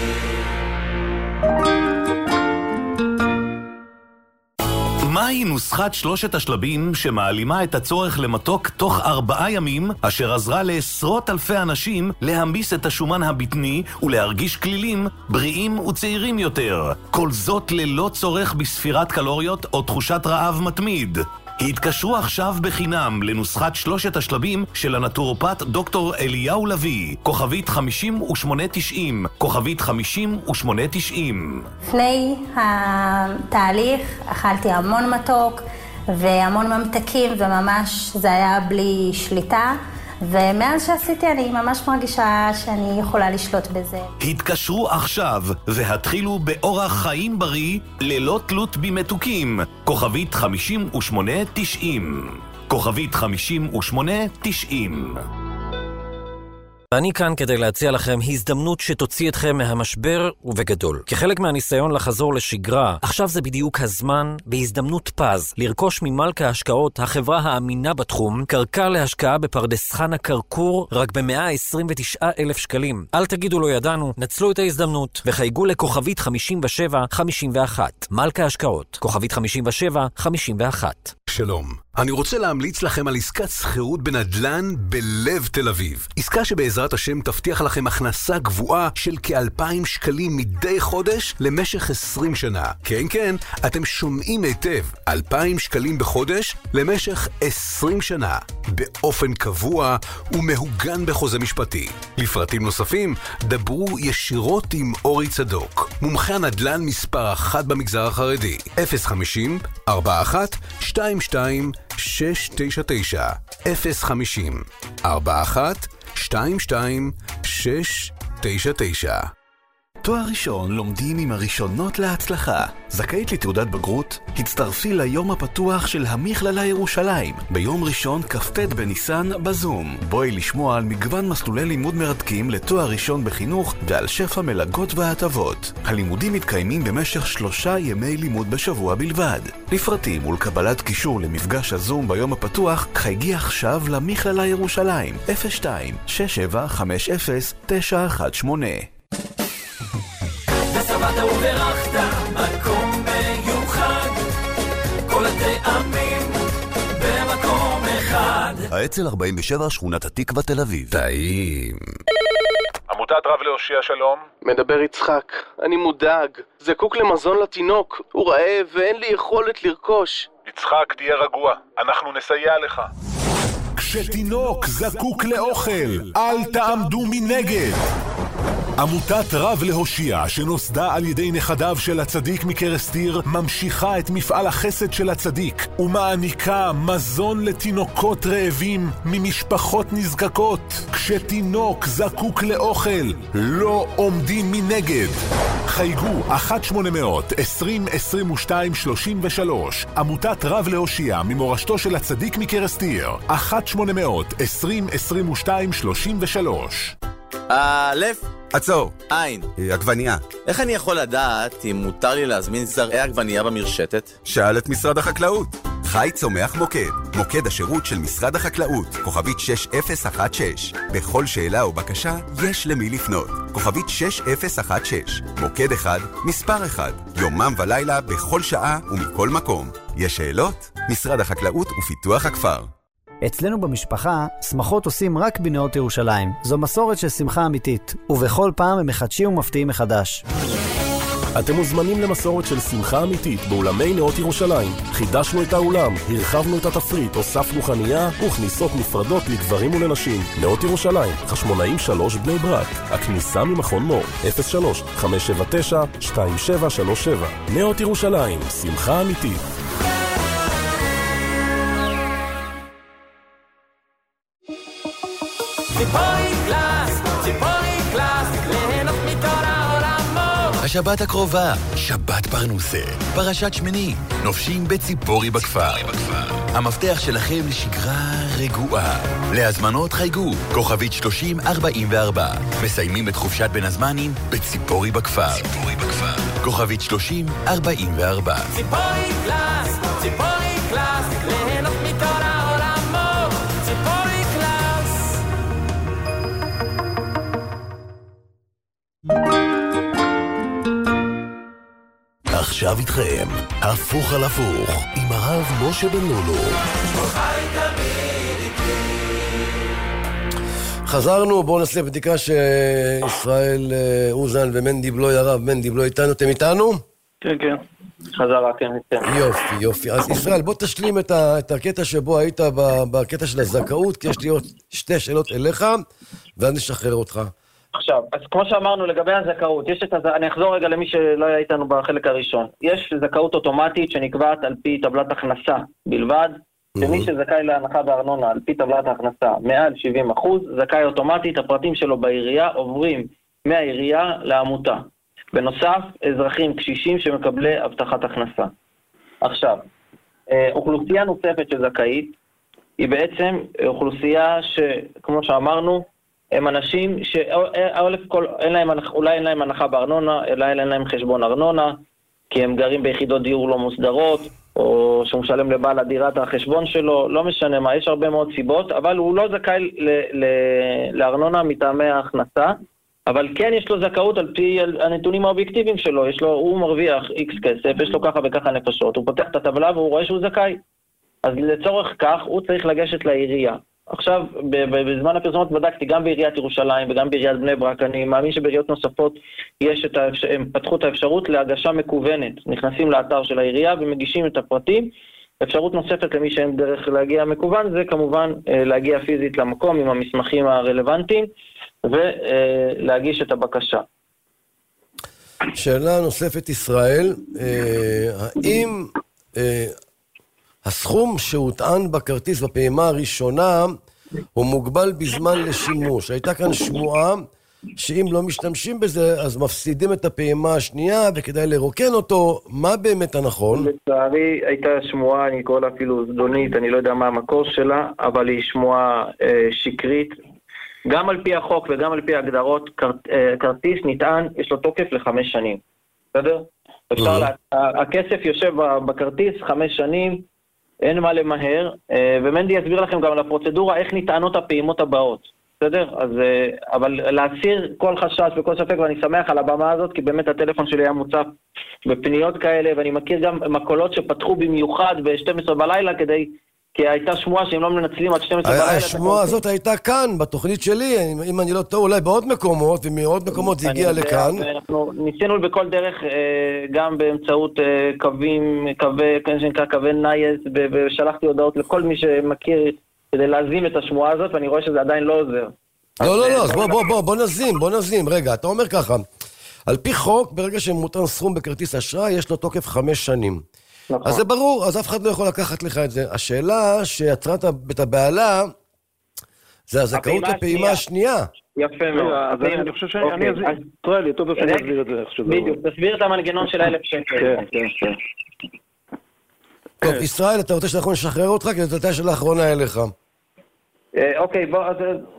מהי נוסחת 3 השלבים שמעלימה את הצורך למתוק תוך 4 ימים, אשר עזרה לעשרות אלפי אנשים להמיס את השומן הבטני ולהרגיש כלילים, בריאים וצעירים יותר? כל זאת ללא צורך בספירת קלוריות או תחושת רעב מתמיד. התקשרו עכשיו בחינם לנוסחת 3 השלבים של הנטורופט דוקטור אליהו לוי, כוכבית 5890, כוכבית 5890. לפני התהליך אכלתי המון מתוק והמון ממתקים, וממש זה היה בלי שליטה, ומאז שעשיתי אני ממש מרגישה שאני יכולה לשלוט בזה. התקשרו עכשיו והתחילו באורח חיים בריא ללא תלות במתוקים. כוכבית 5890. כוכבית 5890. אני כאן כדי להציע לכם הזדמנות שתוציא אתכם מהמשבר ובגדול. כחלק מהניסיון לחזור לשגרה, עכשיו זה בדיוק הזמן, בהזדמנות פז, לרכוש ממלכה ההשקעות, החברה האמינה בתחום, קרקע להשקעה בפרדס חנה קרקור, רק ב-129,000 שקלים. אל תגידו לא ידענו, נצלו את ההזדמנות, וחייגו לכוכבית 5751. מלכה ההשקעות, כוכבית 5751. שלום, אני רוצה להמליץ לכם על עסקת שכירות בנדלן בלב תל אביב. עסקה שבעזרת השם תבטיח לכם הכנסה גבוהה של כ-2,000 שקלים מדי חודש למשך 20 שנה. כן, כן, אתם שומעים היטב, 2,000 שקלים בחודש למשך 20 שנה, באופן קבוע ומהוגן בחוזה משפטי. לפרטים נוספים, דברו ישירות עם אורי צדוק, מומחה הנדלן מספר 1 במגזר החרדי. 050-41-22-699 050-41-22-699. תואר ראשון לומדים עם הראשונות להצלחה. זכאית לתעודת בגרות? הצטרפי ליום הפתוח של המכללה ירושלים ביום ראשון כ"ט בניסן בזום. בואי לשמוע על מגוון מסלולי לימוד מרתקים לתואר ראשון בחינוך ועל שפע מלגות והטבות. הלימודים מתקיימים במשך 3 ימי לימוד בשבוע בלבד. לפרטים ולקבלת קישור למפגש הזום ביום הפתוח, חייגי עכשיו למכללה ירושלים 02-6750-918. ושבעת וברכת מקום מיוחד, כל הטעמים במקום אחד. האצ"ל 47, שכונת התקווה, תל אביב. טעים. עמותת רב להושיע, שלום. מדבר יצחק, אני מודאג, זקוק למזון לתינוק, הוא רעב ואין לי יכולת לרכוש. יצחק, תהיה רגוע, אנחנו נסייע לך. כשתינוק זקוק לאוכל, אל תעמדו מנגד. עמותת רב להושיע, שנוסדה על ידי נכדיו של הצדיק מקרסטיר, ממשיכה את מפעל החסד של הצדיק ומעניקה מזון לתינוקות רעבים ממשפחות נזקקות. כשתינוק זקוק לאוכל, לא עומדים מנגד. חייגו 1-800-20-22-33. עמותת רב להושיע, ממורשתו של הצדיק מקרסטיר. 1-800-20-22-33. עצור. עין. עגבנייה. איך אני יכול לדעת אם מותר לי להזמין זרעי עגבנייה במרשתת? שאל את משרד החקלאות. חי צומח מוקד. מוקד השירות של משרד החקלאות. כוכבית 6016. בכל שאלה או בקשה יש למי לפנות. כוכבית 6016. מוקד אחד, מספר אחד. יומם ולילה בכל שעה ומכל מקום. יש שאלות? משרד החקלאות ופיתוח הכפר. אצלנו במשפחה, שמחות עושים רק בנאות ירושלים. זו מסורת של שמחה אמיתית, ובכל פעם הם מחדשים ומפתיעים מחדש. אתם מוזמנים למסורת של שמחה אמיתית באולמי נאות ירושלים. חידשנו את האולם, הרחבנו את התפריט, הוספנו חנייה וכניסות נפרדות לגברים ולנשים. נאות ירושלים, חשמונאים 3 בני ברק. הכניסה ממכון מור, 03-579-2737. נאות ירושלים, שמחה אמיתית. ציפורי קלאס, ליהנות מכל העולמות. השבת הקרובה, שבת פרנוסה, פרשת שמיני, נופשים בציפורי בכפר. המפתח שלכם לשגרה רגועה. להזמנות חייגו, כוכבית 3044. מסיימים את חופשת בין הזמנים בציפורי בכפר. כוכבית 3044. ציפורי קלאס, ליהנות מכל העולמות. ציפורי קלאס. עכשיו איתכם, הפוך על הפוך, עם הרב משה בן לולו. חזרנו, בואו נעשה בדיקה שישראל אוזן ומנדיבלוי, הרב מנדיבלוי איתנו. אתם איתנו? כן, כן. חזרה, כן, כן. יופי, יופי. אז ישראל, בוא תשלים את הקטע שבו היית בקטע של הזכאות, כי יש לי עוד 2 שאלות אליך, ואז נשחרר אותך. עכשיו, אז כמו שאמרנו לגבי הזכאות, אני אחזור רגע למי שלא היה איתנו בחלק הראשון. יש זכאות אוטומטית שנקבעת על פי טבלת הכנסה בלבד, שמי שזכאי להנחה בארנונה על פי טבלת ההכנסה מעל 70%, זכאי אוטומטית, הפרטים שלו בעירייה עוברים מהעירייה לעמותה. בנוסף, אזרחים קשישים שמקבלי הבטחת הכנסה. עכשיו, אוכלוסייה נוספת שזכאית, היא בעצם אוכלוסייה שכמו שאמרנו, הם אנשים אולי אין להם הנחה בארנונה, אלא אין להם חשבון ארנונה, כי הם גרים ביחידות דיור לא מוסדרות, או שהוא משלם לבעל הדירה את החשבון שלו, לא משנה מה, יש הרבה מאוד סיבות, אבל הוא לא זכאי לארנונה מטעמי ההכנסה, אבל כן יש לו זכאות על פי הנתונים האובייקטיביים שלו, הוא מרוויח X כסף, יש לו ככה וככה נפשות, הוא פותח את הטבלה והוא רואה שהוא זכאי. אז לצורך כך הוא צריך לגשת לעירייה. עכשיו, בזמן הפרסומות בדקתי גם בעיריית ירושלים וגם בעיריית בני ברק, אני מאמין שבעיריות נוספות הם פתחו את האפשרות להגשה מקוונת, נכנסים לאתר של העירייה ומגישים את הפרטים. אפשרות נוספת למי שאין דרך להגיע מקוון, זה כמובן להגיע פיזית למקום עם המסמכים הרלוונטיים ולהגיש את הבקשה. שאלה נוספת ישראל, האם הסכום שהוטען בכרטיס בפעימה הראשונה הוא מוגבל בזמן לשימוש? הייתה כאן שמועה שאם לא משתמשים בזה אז מפסידים את הפעימה השנייה וכדאי לרוקן אותו. מה באמת הנכון? לצערי הייתה שמועה, אני קורא לה אפילו זדונית, אני לא יודע מה המקור שלה, אבל היא שמועה שקרית. גם על פי החוק וגם על פי ההגדרות, כרטיס נטען, יש לו תוקף ל5 שנים. בסדר? הכסף יושב בכרטיס 5 שנים, אין מה למהר, ומנדי יסביר לכם גם על הפרוצדורה איך נטענות הפעימות הבאות. בסדר? אז, אבל להסיר כל חשש וכל ספק, ואני שמח על הבמה הזאת, כי באמת הטלפון שלי היה מוצף בפניות כאלה, ואני מכיר גם מקולות שפתחו במיוחד ב-12 בלילה כי הייתה שמועה שהם לא מנצלים עד 12 בלילה. השמועה הזאת הייתה כאן, בתוכנית שלי, אם אני לא טועה, אולי בעוד מקומות, ומעוד מקומות זה הגיע לכאן. אנחנו ניסינו בכל דרך, גם באמצעות קווי נייס, ושלחתי הודעות לכל מי שמכיר כדי להזים את השמועה הזאת, ואני רואה שזה עדיין לא עוזר. לא, אז בוא נזים. רגע, אתה אומר ככה, על פי חוק, ברגע שמוטען סכום בכרטיס אשראי, יש לו תוקף 5 שנים. אז זה ברור, אז אף אחד לא יכול לקחת לך את זה. השאלה שיצרת את הבעלה, זה הזכאות לפעימה השנייה. יפה מאוד. אז אני חושב שאני אסביר, טוב שאני אסביר את זה. בדיוק, תסביר את המנגנון של 1,000 שקל. כן. טוב, ישראל, אתה רוצה שאנחנו נשחרר אותך? כי זאת הייתה שאלה האחרונה אליך. אוקיי, בוא,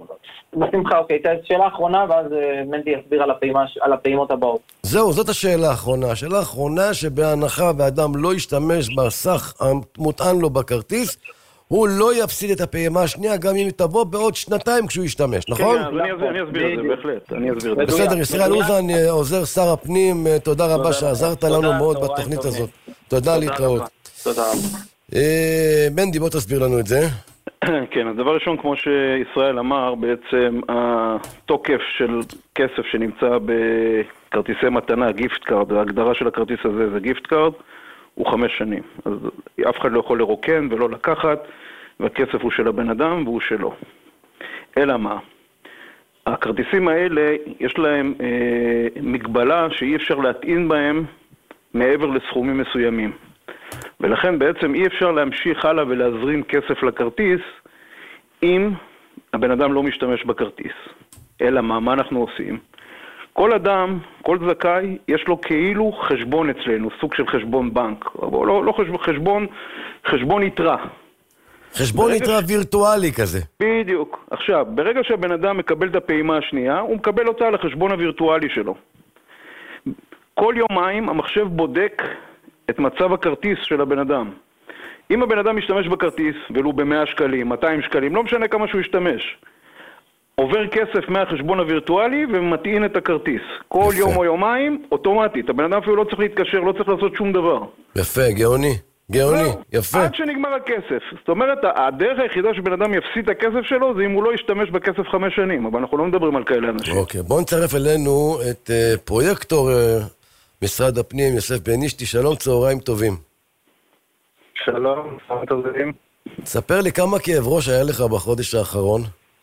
בשמחה, אוקיי. שאלה אחרונה, ואז מנדי יסביר על הפעימות הבאות. זהו, זאת השאלה האחרונה. השאלה האחרונה שבהנחה ואדם לא ישתמש בסך המוטען לו בכרטיס, הוא לא יפסיד את הפעימה השנייה, גם אם תבוא בעוד 2 כשהוא ישתמש, נכון? כן, אני אסביר את זה, בהחלט. אני אסביר את זה. בסדר, ישראל אוזן, עוזר שר הפנים, תודה רבה שעזרת לנו מאוד בתוכנית הזאת. תודה להתראות. תודה. מנדי, בוא תסביר לנו את זה. כן, אז דבר ראשון, כמו שישראל אמר, בעצם התוקף של כסף שנמצא בכרטיסי מתנה, גיפט קארד, ההגדרה של הכרטיס הזה זה גיפט קארד, הוא 5 שנים. אז אף אחד לא יכול לרוקן ולא לקחת, והכסף הוא של הבן אדם והוא שלו. אלא מה? הכרטיסים האלה, יש להם מגבלה שאי אפשר להטעין בהם מעבר לסכומים מסוימים. ולכן בעצם אי אפשר להמשיך הלאה ולהזרים כסף לכרטיס אם הבן אדם לא משתמש בכרטיס. אלא מה אנחנו עושים? כל אדם, כל זכאי, יש לו כאילו חשבון אצלנו, סוג של חשבון בנק, אבל לא חשבון יתרה. חשבון יתרה וירטואלי כזה. בדיוק. עכשיו, ברגע שהבן אדם מקבל את הפעימה השנייה, הוא מקבל אותה על החשבון הווירטואלי שלו. כל יומיים המחשב בודק את מצב הכרטיס של הבן אדם. אם הבן אדם משתמש בכרטיס, ולו ב100 שקלים, 200 שקלים, לא משנה כמה שהוא ישתמש, עובר כסף מהחשבון הווירטואלי ומטעין את הכרטיס. כל יום או יומיים, אוטומטית. הבן אדם אפילו לא צריך להתקשר, לא צריך לעשות שום דבר. יפה, גאוני. גאוני, יפה. עד שנגמר הכסף. זאת אומרת, הדרך היחידה שבן אדם יפסיד את הכסף שלו, זה אם הוא לא ישתמש בכסף 5 שנים. אבל אנחנו לא מדברים על כאלה אנשים. אוקיי, בואו נצרף אלינו את פרויקטור משרד הפנים, יוסף בנישתי. שלום, צהריים טובים. שלום, צהריים טובים. ספר לי כמה כאב ראש היה לך בחודש האחרון.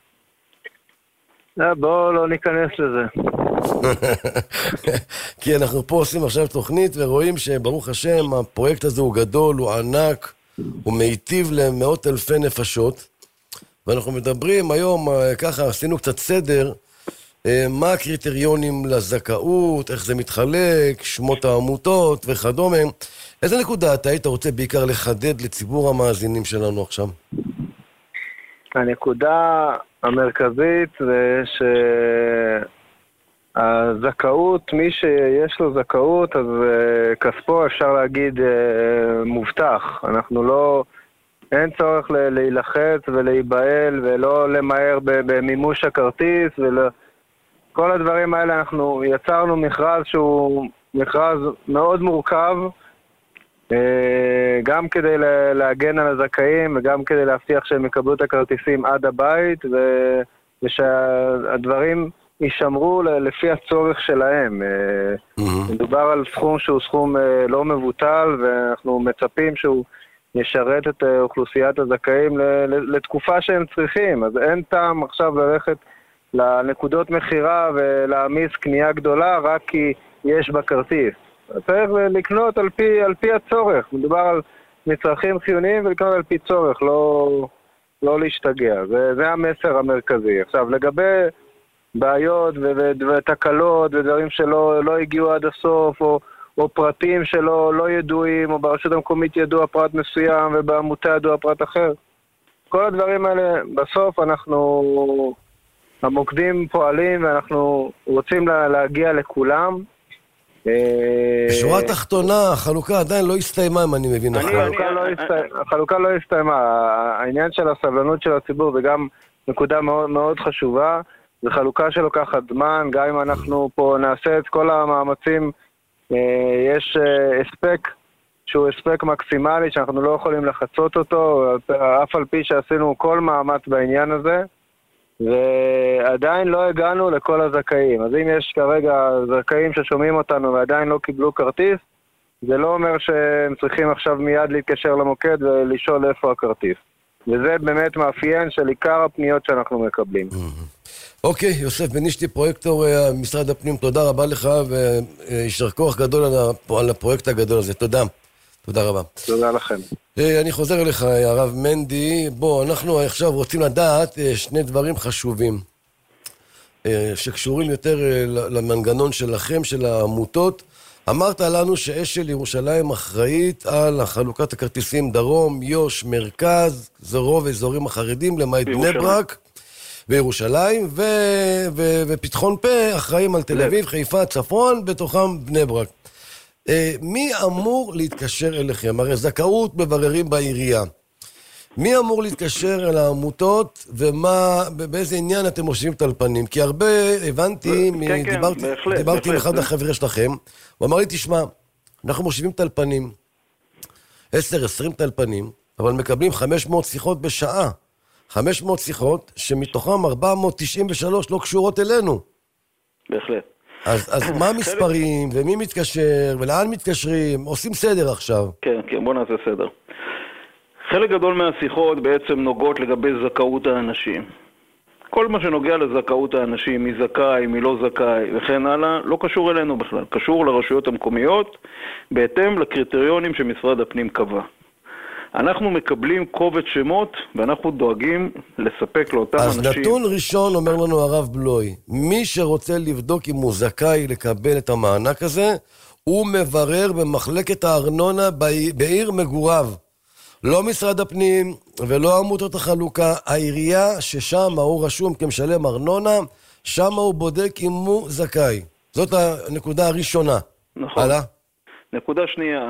בואו לא ניכנס לזה. כי אנחנו פה עושים עכשיו תוכנית ורואים שברוך השם הפרויקט הזה הוא גדול, הוא ענק, הוא מיטיב למאות אלפי נפשות, ואנחנו מדברים היום, ככה עשינו קצת סדר, מה הקריטריונים לזכאות, איך זה מתחלק, שמות העמותות וכדומה. איזה נקודה אתה היית רוצה בעיקר לחדד לציבור המאזינים שלנו עכשיו? הנקודה המרכזית זה שהזכאות, מי שיש לו זכאות, אז כספו אפשר להגיד מובטח. אנחנו לא, אין צורך להילחץ ולהיבהל ולא למהר במימוש הכרטיס כל הדברים האלה. אנחנו יצרנו מכרז שהוא מכרז מאוד מורכב, גם כדי להגן על הזכאים וגם כדי להבטיח שהם יקבלו את הכרטיסים עד הבית ושהדברים יישמרו לפי הצורך שלהם. מדובר על סכום שהוא סכום לא מבוטל, ואנחנו מצפים שהוא ישרת את אוכלוסיית הזכאים לתקופה שהם צריכים. אז אין טעם עכשיו ללכת לנקודות מחירה ולהעמיס קנייה גדולה רק כי יש בכרטיס. צריך לקנות על פי הצורך. מדובר על מצרכים חיוניים ולקנות על פי צורך, לא להשתגע. זה המסר המרכזי. עכשיו, לגבי בעיות ותקלות ודברים שלא הגיעו עד הסוף, או פרטים שלא ידועים, או ברשות המקומית ידוע פרט מסוים ובעמותה ידוע פרט אחר. כל הדברים האלה, בסוף המוקדים פועלים ואנחנו רוצים להגיע לכולם. בשורה התחתונה, החלוקה עדיין לא הסתיימה, אם אני מבין נכון. החלוקה לא הסתיימה. העניין של הסבלנות של הציבור, וגם נקודה מאוד מאוד חשובה, זה חלוקה שלוקחת זמן. גם אם אנחנו פה נעשה את כל המאמצים, יש הספק שהוא הספק מקסימלי, שאנחנו לא יכולים לחצות אותו, אף על פי שעשינו כל מאמץ בעניין הזה, ועדיין לא הגענו לכל הזכאים. אז אם יש כרגע זכאים ששומעים אותנו ועדיין לא קיבלו כרטיס, זה לא אומר שהם צריכים עכשיו מיד להתקשר למוקד ולשאול איפה הכרטיס. וזה באמת מאפיין של עיקר הפניות שאנחנו מקבלים. אוקיי, יוסף בנישתי, פרויקטור משרד הפנים, תודה רבה לך, וישר כוח גדול על הפרויקט הגדול הזה. תודה. תודה רבה. תודה לכם. אני חוזר אליך, הרב מנדי. בוא, אנחנו עכשיו רוצים לדעת שני דברים חשובים, שקשורים יותר למנגנון שלכם, של העמותות. אמרת לנו שאשל ירושלים אחראית על חלוקת הכרטיסים דרום, יוש, מרכז, זה רוב אזורים החרדים, למעט בני ברק. וירושלים, ופתחון פה אחראים על תל אביב, חיפה, צפון, בתוכם בני ברק. מי אמור להתקשר אליכם? הרי זכאות מבררים בעירייה. מי אמור להתקשר אל העמותות, ובאיזה עניין אתם מושיבים טלפנים? כי הרבה הבנתי, דיברתי עם אחד החבר'ה שלכם, הוא אמר לי, תשמע, אנחנו מושיבים טלפנים, 10-20 טלפנים, אבל מקבלים 500 שיחות בשעה. 500 שיחות, שמתוכם 493 לא קשורות אלינו. בהחלט. אז מה המספרים, ומי מתקשר, ולאן מתקשרים? עושים סדר עכשיו. כן, בוא נעשה סדר. חלק גדול מהשיחות בעצם נוגעות לגבי זכאות האנשים. כל מה שנוגע לזכאות האנשים, מי זכאי, מי לא זכאי וכן הלאה, לא קשור אלינו בכלל. קשור לרשויות המקומיות, בהתאם לקריטריונים שמשרד הפנים קבע. אנחנו מקבלים קובץ שמות, ואנחנו דואגים לספק לאותם אנשים. אז נתון ראשון אומר לנו הרב בלוי, מי שרוצה לבדוק אם הוא זכאי לקבל את המענק הזה, הוא מברר במחלקת הארנונה בעיר מגוריו. לא משרד הפנים ולא עמותות החלוקה, העירייה ששם הוא רשום כמשלם ארנונה, שם הוא בודק אם הוא זכאי. זאת הנקודה הראשונה. נכון. הלאה? נקודה שנייה,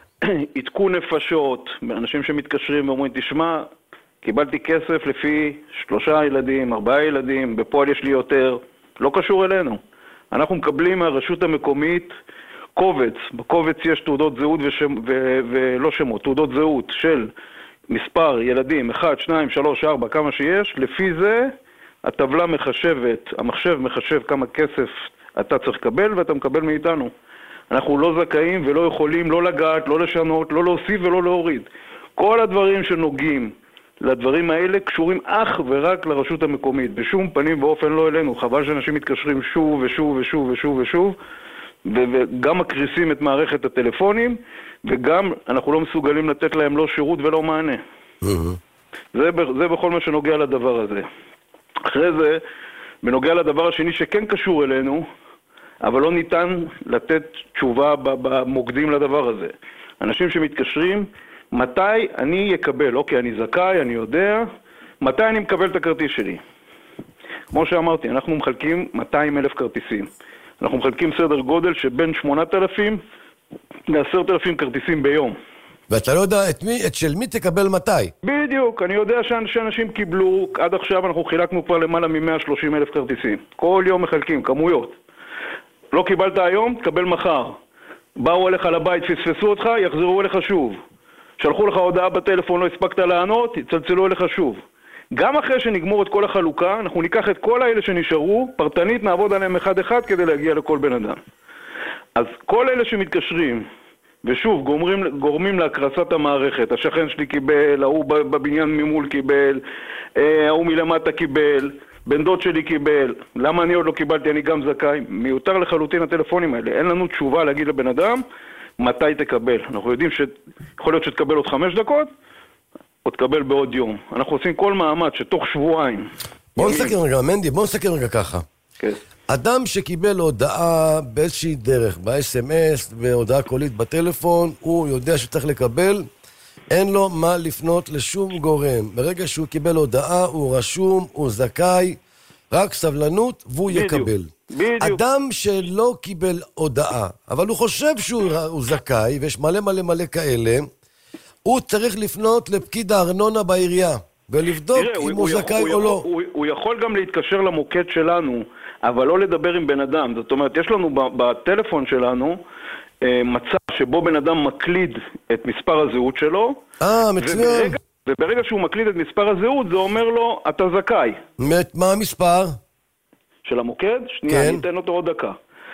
עדכון נפשות, אנשים שמתקשרים ואומרים, תשמע, קיבלתי כסף לפי 3 ילדים, 4 ילדים, בפועל יש לי יותר, לא קשור אלינו. אנחנו מקבלים מהרשות המקומית קובץ, בקובץ יש תעודות זהות ולא שמות, תעודות זהות של מספר ילדים, 1, 2, 3, 4, כמה שיש, לפי זה הטבלה מחשבת, המחשב מחשב כמה כסף אתה צריך לקבל ואתה מקבל מאיתנו. אנחנו לא זכאים ולא יכולים לא לגעת, לא לשנות, לא להוסיף ולא להוריד. כל הדברים שנוגעים לדברים האלה קשורים אך ורק לרשות המקומית, בשום פנים ואופן לא אלינו. חבל שאנשים מתקשרים שוב ושוב ושוב ושוב ושוב, וגם מקריסים את מערכת הטלפונים, וגם אנחנו לא מסוגלים לתת להם לא שירות ולא מענה. זה בכל מה שנוגע לדבר הזה. אחרי זה, בנוגע לדבר השני שכן קשור אלינו, אבל לא ניתן לתת תשובה במוקדים לדבר הזה. אנשים שמתקשרים, מתי אני אקבל? אוקיי, אני זכאי, אני יודע, מתי אני מקבל את הכרטיס שלי? כמו שאמרתי, אנחנו מחלקים 200,000 כרטיסים. אנחנו מחלקים סדר גודל שבין 8,000 ל-10,000 כרטיסים ביום. ואתה לא יודע של מי תקבל מתי. בדיוק, אני יודע שאנשים קיבלו, עד עכשיו אנחנו חילקנו כבר למעלה מ-130,000 כרטיסים. כל יום מחלקים, כמויות. לא קיבלת היום, תקבל מחר. באו אליך לבית, פספסו אותך, יחזרו אליך שוב. שלחו לך הודעה בטלפון, לא הספקת לענות, יצלצלו אליך שוב. גם אחרי שנגמור את כל החלוקה, אנחנו ניקח את כל האלה שנשארו, פרטנית נעבוד עליהם אחד-אחד כדי להגיע לכל בן אדם. אז כל אלה שמתקשרים, ושוב, גורמים להקרסת המערכת, השכן שלי קיבל, ההוא בבניין ממול קיבל, ההוא מלמטה קיבל, בן דוד שלי קיבל, למה אני עוד לא קיבלתי, אני גם זכאי, מיותר לחלוטין הטלפונים האלה, אין לנו תשובה להגיד לבן אדם מתי תקבל. אנחנו יודעים שיכול להיות שתקבל עוד 5 דקות, או תקבל בעוד יום. אנחנו עושים כל מאמץ שתוך שבועיים. בוא נסכם רגע, מנדי, בוא נסכם רגע ככה. כן. אדם שקיבל הודעה באיזושהי דרך, ב-SMS, בהודעה קולית בטלפון, הוא יודע שצריך לקבל, אין לו מה לפנות לשום גורם. ברגע שהוא קיבל הודעה, הוא רשום, הוא זכאי, רק סבלנות והוא יקבל. בדיוק. אדם שלא קיבל הודעה, אבל הוא חושב שהוא זכאי, ויש מלא מלא מלא כאלה, הוא צריך לפנות לפקיד הארנונה בעירייה, ולבדוק אם הוא זכאי או לא. הוא יכול גם להתקשר למוקד שלנו, אבל לא לדבר עם בן אדם. זאת אומרת, יש לנו בטלפון שלנו מצב שבו בן אדם מקליד את מספר הזהות שלו. מצוין. וברגע שהוא מקליד את מספר הזהות, זה אומר לו, אתה זכאי. מה המספר? של המוקד? שנייה, אני אתן אותו עוד דקה.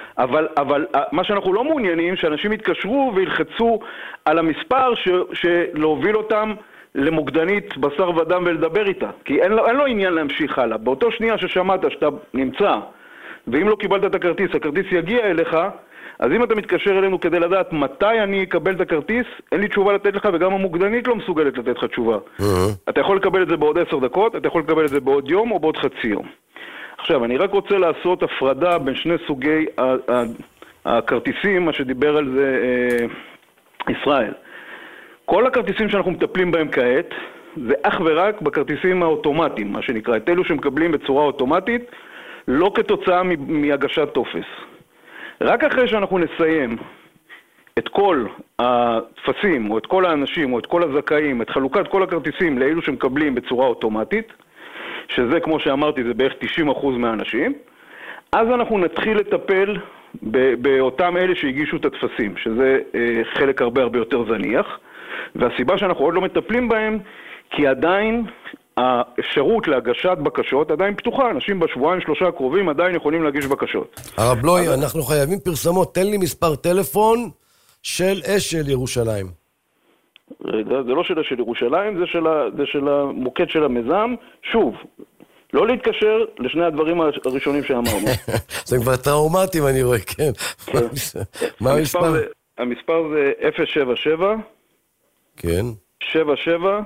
אבל מה שאנחנו לא מעוניינים, שאנשים יתקשרו וילחצו על המספר שלהוביל אותם למוקדנית בשר ודם ולדבר איתה. כי אין לו עניין להמשיך הלאה. באותו שנייה ששמעת שאתה נמצא, ואם לא קיבלת את הכרטיס, הכרטיס יגיע אליך, אז אם אתה מתקשר אלינו כדי לדעת מתי אני אקבל את הכרטיס, אין לי תשובה לתת לך, וגם המוקדנית לא מסוגלת לתת לך תשובה. אתה יכול לקבל את זה בעוד 10 דקות, אתה יכול לקבל את זה בעוד יום או בעוד חצי יום. עכשיו, אני רק רוצה לעשות הפרדה בין שני סוגי הכרטיסים, מה שדיבר על זה ישראל. כל הכרטיסים שאנחנו מטפלים בהם כעת, זה אך ורק בכרטיסים האוטומטיים, מה שנקרא, את אלו שמקבלים בצורה אוטומטית, לא כתוצאה מהגשת טופס. רק אחרי שאנחנו נסיים את כל התפסים, או את כל האנשים, או את כל הזכאים, את חלוקת כל הכרטיסים לאלו שמקבלים בצורה אוטומטית, שזה, כמו שאמרתי, זה בערך 90% מהאנשים, אז אנחנו נתחיל לטפל באותם אלה שהגישו את התפסים, שזה חלק הרבה יותר זניח, והסיבה שאנחנו עוד לא מטפלים בהם, כי עדיין האפשרות להגשת בקשות עדיין פתוחה, אנשים בשבועיים 3 הקרובים עדיין יכולים להגיש בקשות. הרב בלוי, אנחנו חייבים פרסמות, תן לי מספר טלפון של אשל ירושלים. רגע, זה לא של אשל ירושלים, זה של המוקד של המיזם, שוב, לא להתקשר לשני הדברים הראשונים שאמרנו. זה כבר טראומטי, אני רואה, כן. מה המספר? המספר זה 077. כן. 77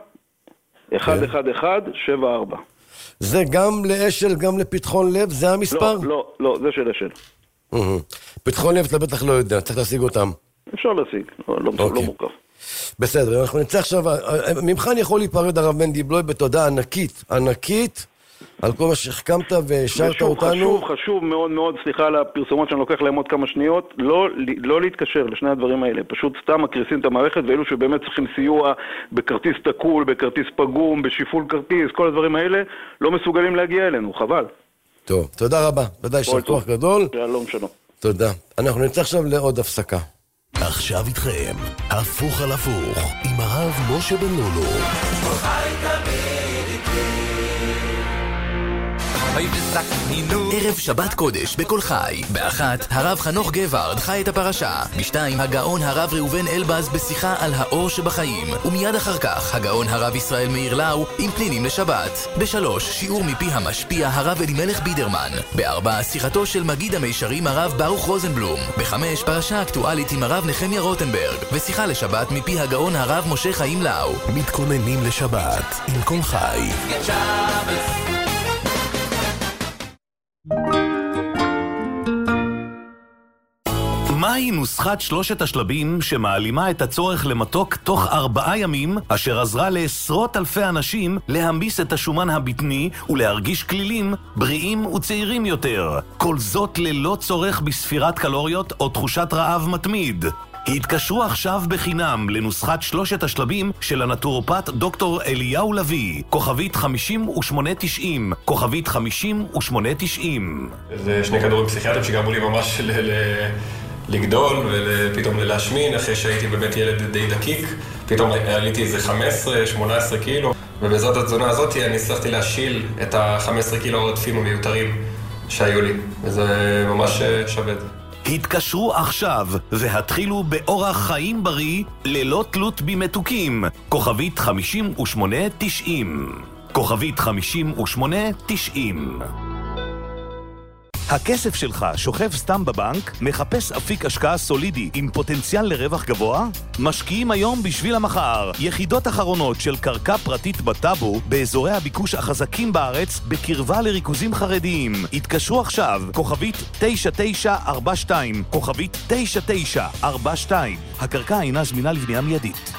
11174. זה גם לאשל, גם לפתחון לב, זה המספר? לא, זה של אשל. פתחון לב אתה בטח לא יודע, צריך להשיג אותם. אפשר להשיג, לא מורכב. בסדר, אנחנו נצא עכשיו, ממך אני יכול להיפרד הרב מנדי בלוי בתודה ענקית, על כל מה שהחכמת והשארת אותנו. חשוב מאוד מאוד, סליחה על הפרסומות שאני לוקח להם עוד כמה שניות, לא להתקשר לשני הדברים האלה, פשוט סתם מקריסים את המערכת, ואלו שבאמת צריכים סיוע בכרטיס תקול, בכרטיס פגום, בשיפול כרטיס, כל הדברים האלה, לא מסוגלים להגיע אלינו, חבל. טוב, תודה רבה, ודאי שכוח גדול. שלום. תודה. אנחנו נצא עכשיו לעוד הפסקה. עכשיו איתכם, הפוך על הפוך, עם הרב משה בן לולו. ערב שבת קודש בכל חי. באחת, הרב חנוך גברד חי את הפרשה. בשתיים, הגאון הרב ראובן אלבז בשיחה על האור שבחיים. ומיד אחר כך, הגאון הרב ישראל מאיר לאו עם פנינים לשבת. בשלוש, שיעור מפי המשפיע הרב אלימלך בידרמן. בארבע, שיחתו של מגיד המישרים הרב ברוך רוזנבלום. בחמש, פרשה אקטואלית עם הרב נחמיה רוטנברג. ושיחה לשבת מפי הגאון הרב משה חיים לאו. מתכוננים לשבת עם כל חי. מהי נוסחת 3 השלבים שמעלימה את הצורך למתוק תוך 4 ימים, אשר עזרה לעשרות אלפי אנשים להמיס את השומן הבטני ולהרגיש כלילים, בריאים וצעירים יותר? כל זאת ללא צורך בספירת קלוריות או תחושת רעב מתמיד. התקשרו עכשיו בחינם לנוסחת 3 השלבים של הנטורופט דוקטור אליהו לוי, כוכבית 5890, כוכבית 5890. זה 2 כדורים פסיכיאטרים שגרמו לי ממש לגדול ופתאום להשמין, אחרי שהייתי באמת ילד די דקיק. פתאום עליתי איזה 15-18 קילו, ובעזרת התזונה הזאת אני הצלחתי להשיל את ה-15 קילו הרדפים המיותרים שהיו לי, וזה ממש שווה. התקשרו עכשיו והתחילו באורח חיים בריא ללא תלות במתוקים. כוכבית 5890. כוכבית 5890. הכסף שלך שוכב סתם בבנק? מחפש אפיק השקעה סולידי עם פוטנציאל לרווח גבוה? משקיעים היום בשביל המחר. יחידות אחרונות של קרקע פרטית בטאבו באזורי הביקוש החזקים בארץ בקרבה לריכוזים חרדיים. התקשרו עכשיו, כוכבית 9942, כוכבית 9942. הקרקע אינה זמינה לבנייה מיידית.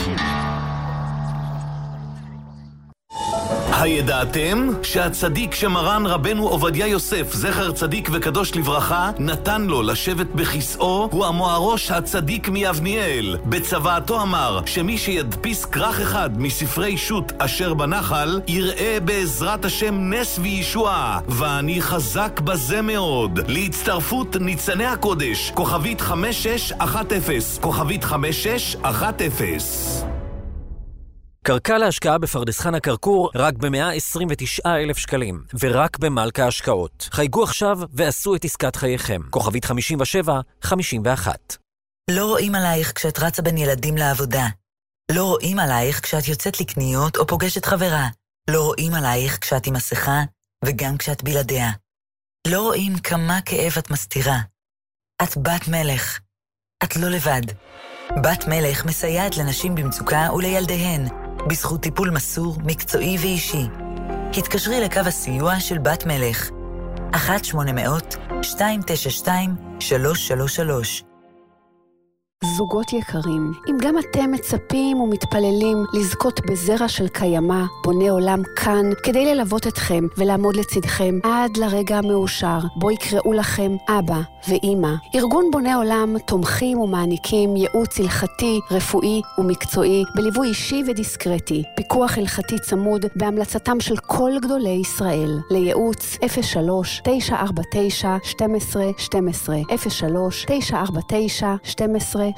הידעתם שהצדיק שמרן רבנו עובדיה יוסף, זכר צדיק וקדוש לברכה, נתן לו לשבת בכיסאו, הוא המוארוש הצדיק מאבניאל. בצוואתו אמר שמי שידפיס כרך אחד מספרי שו"ת אשר בנחל, יראה בעזרת השם נס וישוע, ואני חזק בזה מאוד. להצטרפות ניצני הקודש, כוכבית 5610, כוכבית 5610. קרקע להשקעה בפרדס חנה כרכור רק ב-129,000 שקלים, ורק במלכה השקעות. חייגו עכשיו ועשו את עסקת חייכם. כוכבית 5751. לא רואים עלייך כשאת רצה בין ילדים לעבודה. לא רואים עלייך כשאת יוצאת לקניות או פוגשת חברה. לא רואים עלייך כשאת עם מסכה וגם כשאת בלעדיה. לא רואים כמה כאב את מסתירה. את בת מלך. את לא לבד. בת מלך מסייעת לנשים במצוקה ולילדיהן, בזכות טיפול מסור, מקצועי ואישי. התקשרי לקו הסיוע של בת מלך, 1-800-292-333. זוגות יקרים, אם גם אתם מצפים ומתפללים לזכות בזרע של קיימה, בונה עולם כאן כדי ללוות אתכם ולעמוד לצדכם עד לרגע המאושר בו יקראו לכם אבא ואמא. ארגון בונה עולם תומכים ומעניקים ייעוץ הלכתי, רפואי ומקצועי בליווי אישי ודיסקרטי, פיקוח הלכתי צמוד בהמלצתם של כל גדולי ישראל. לייעוץ 03-949-1212 03-949-1212.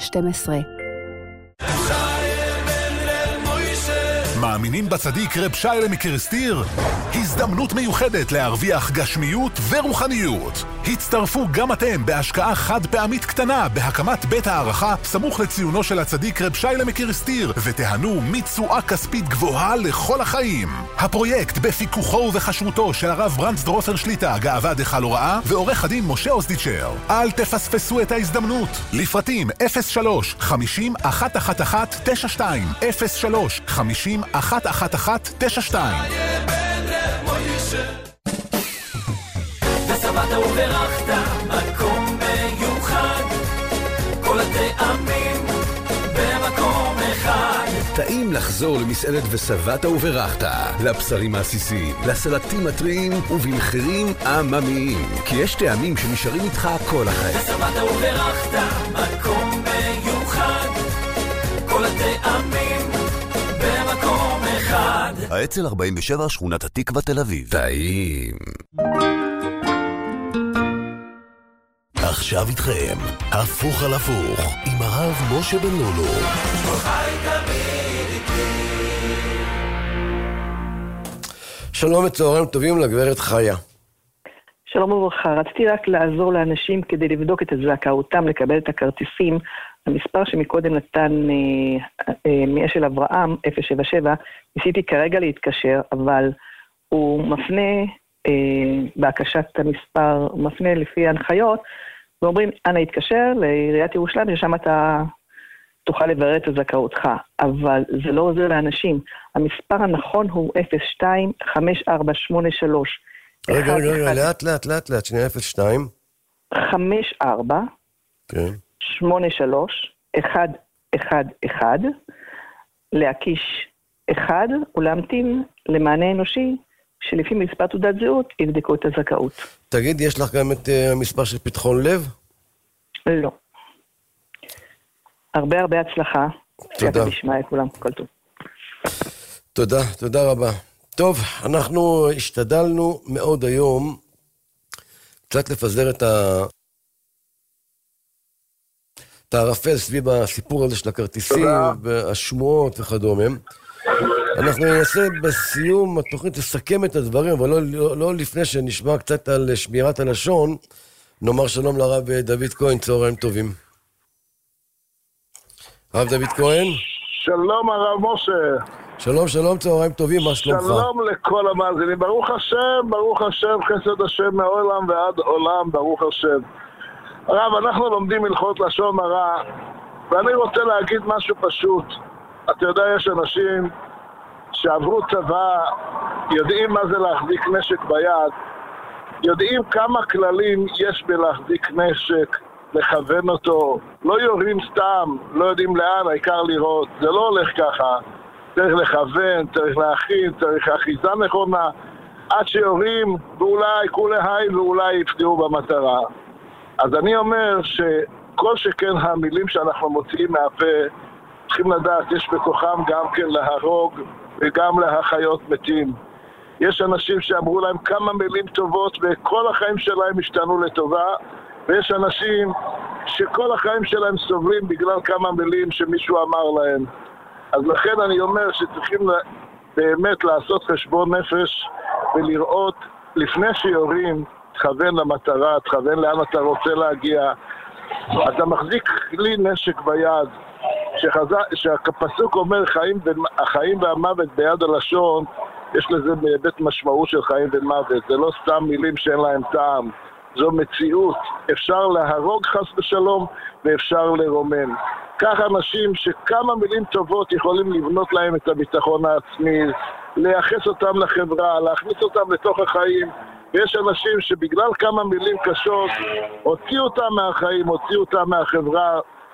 מאמינים בצדיק רב שיילה מקריסטיר? הזדמנות מיוחדת להרוויח גשמיות ורוחניות. הצטרפו גם אתם בהשקעה חד פעמית קטנה בהקמת בית הערכה סמוך לציונו של הצדיק רב שיילה מקריסטיר ותיהנו מתשואה כספית גבוהה לכל החיים. הפרויקט בפיקוחו ובחשבותו של הרב ברנסדרופר שליטה, גאווה דחל הוראה, ועורך הדין משה אוזדיצ'ר. אל תפספסו את ההזדמנות. לפרטים 03-50-111-92 03-50-111-92. ושבעת וברכת מקום מיוחד, כל הטעמים במקום אחד. טעים לחזור למסעדת ושבעת וברכת, לבשרים העסיסיים, לסלטים הטריים ובמחירים עממיים, כי יש טעמים שנשארים איתך כל החיים. ושבעת וברכת מקום מיוחד, כל הטעמים במקום אחד. האצ"ל 47, שכונת התקווה, תל אביב. טעים. עכשיו איתכם, הפוך על הפוך, עם הרב משה בן לולו. שלום וצהריים טובים לגברת חיה. שלום וברכה, רציתי רק לעזור לאנשים כדי לבדוק את זכאותם לקבל את הכרטיסים. המספר שמקודם נתן מאשל אברהם, 077, ניסיתי כרגע להתקשר, אבל הוא מפנה בהקשת המספר, מפנה לפי ההנחיות, ואומרים, אנא התקשר לעיריית ירושלים, ששם אתה תוכל לברר את הזכאותך, אבל זה לא עוזר לאנשים. המספר הנכון הוא 02-5483. רגע, לאט, שנייה 02. 54. כן. 83-111, להקיש 1 ולהמתין למענה אנושי שלפי מספר תעודת זהות יבדקו את הזכאות. תגיד, יש לך גם את המספר של פתחון לב? לא. הרבה הצלחה. תודה. בשמע כולם, כל טוב. תודה רבה. טוב, אנחנו השתדלנו מאוד היום קצת לפזר את הערפל סביב הסיפור הזה של הכרטיסים והשמועות וכדומה. אנחנו ננסה בסיום התוכנית לסכם את הדברים, אבל לא לפני שנשמע קצת על שמירת הלשון, נאמר שלום לרב דוד כהן, צהריים טובים. הרב דוד כהן? שלום הרב משה. שלום, צהריים טובים, מה שלומך? שלום לכל המאזינים, ברוך השם, חסד השם מעולם ועד עולם, ברוך השם. הרב, אנחנו לומדים הלכות לשון הרע, ואני רוצה להגיד משהו פשוט. אתה יודע, יש אנשים שעברו צבא, יודעים מה זה להחזיק נשק ביד, יודעים כמה כללים יש בלהחזיק נשק, לכוון אותו, לא יורים סתם, לא יודעים לאן, העיקר לראות, זה לא הולך ככה. צריך לכוון, צריך להכין, צריך אחיזה נכונה, עד שיורים, ואולי כולי היי ואולי יפגעו במטרה. אז אני אומר שכל שכן המילים שאנחנו מוציאים מהפה, צריכים לדעת, יש בכוחם גם כן להרוג וגם להחיות מתים. יש אנשים שאמרו להם כמה מילים טובות וכל החיים שלהם השתנו לטובה, ויש אנשים שכל החיים שלהם סובלים בגלל כמה מילים שמישהו אמר להם. אז לכן אני אומר שצריכים באמת לעשות חשבון נפש ולראות לפני שיורים, תכוון למטרה, תכוון לאן אתה רוצה להגיע. אתה מחזיק לי נשק ביד, שהפסוק אומר החיים והמוות ביד הלשון, יש לזה בהיבט משמעות של חיים ומוות, זה לא סתם מילים שאין להם טעם, זו מציאות. אפשר להרוג חס ושלום ואפשר לרומם. כך אנשים שכמה מילים טובות יכולים לבנות להם את הביטחון העצמי, לייחס אותם לחברה, להכניס אותם לתוך החיים. ויש אנשים שבגלל כמה מילים קשות הוציאו אותם מהחיים, הוציאו אותם מהחברה,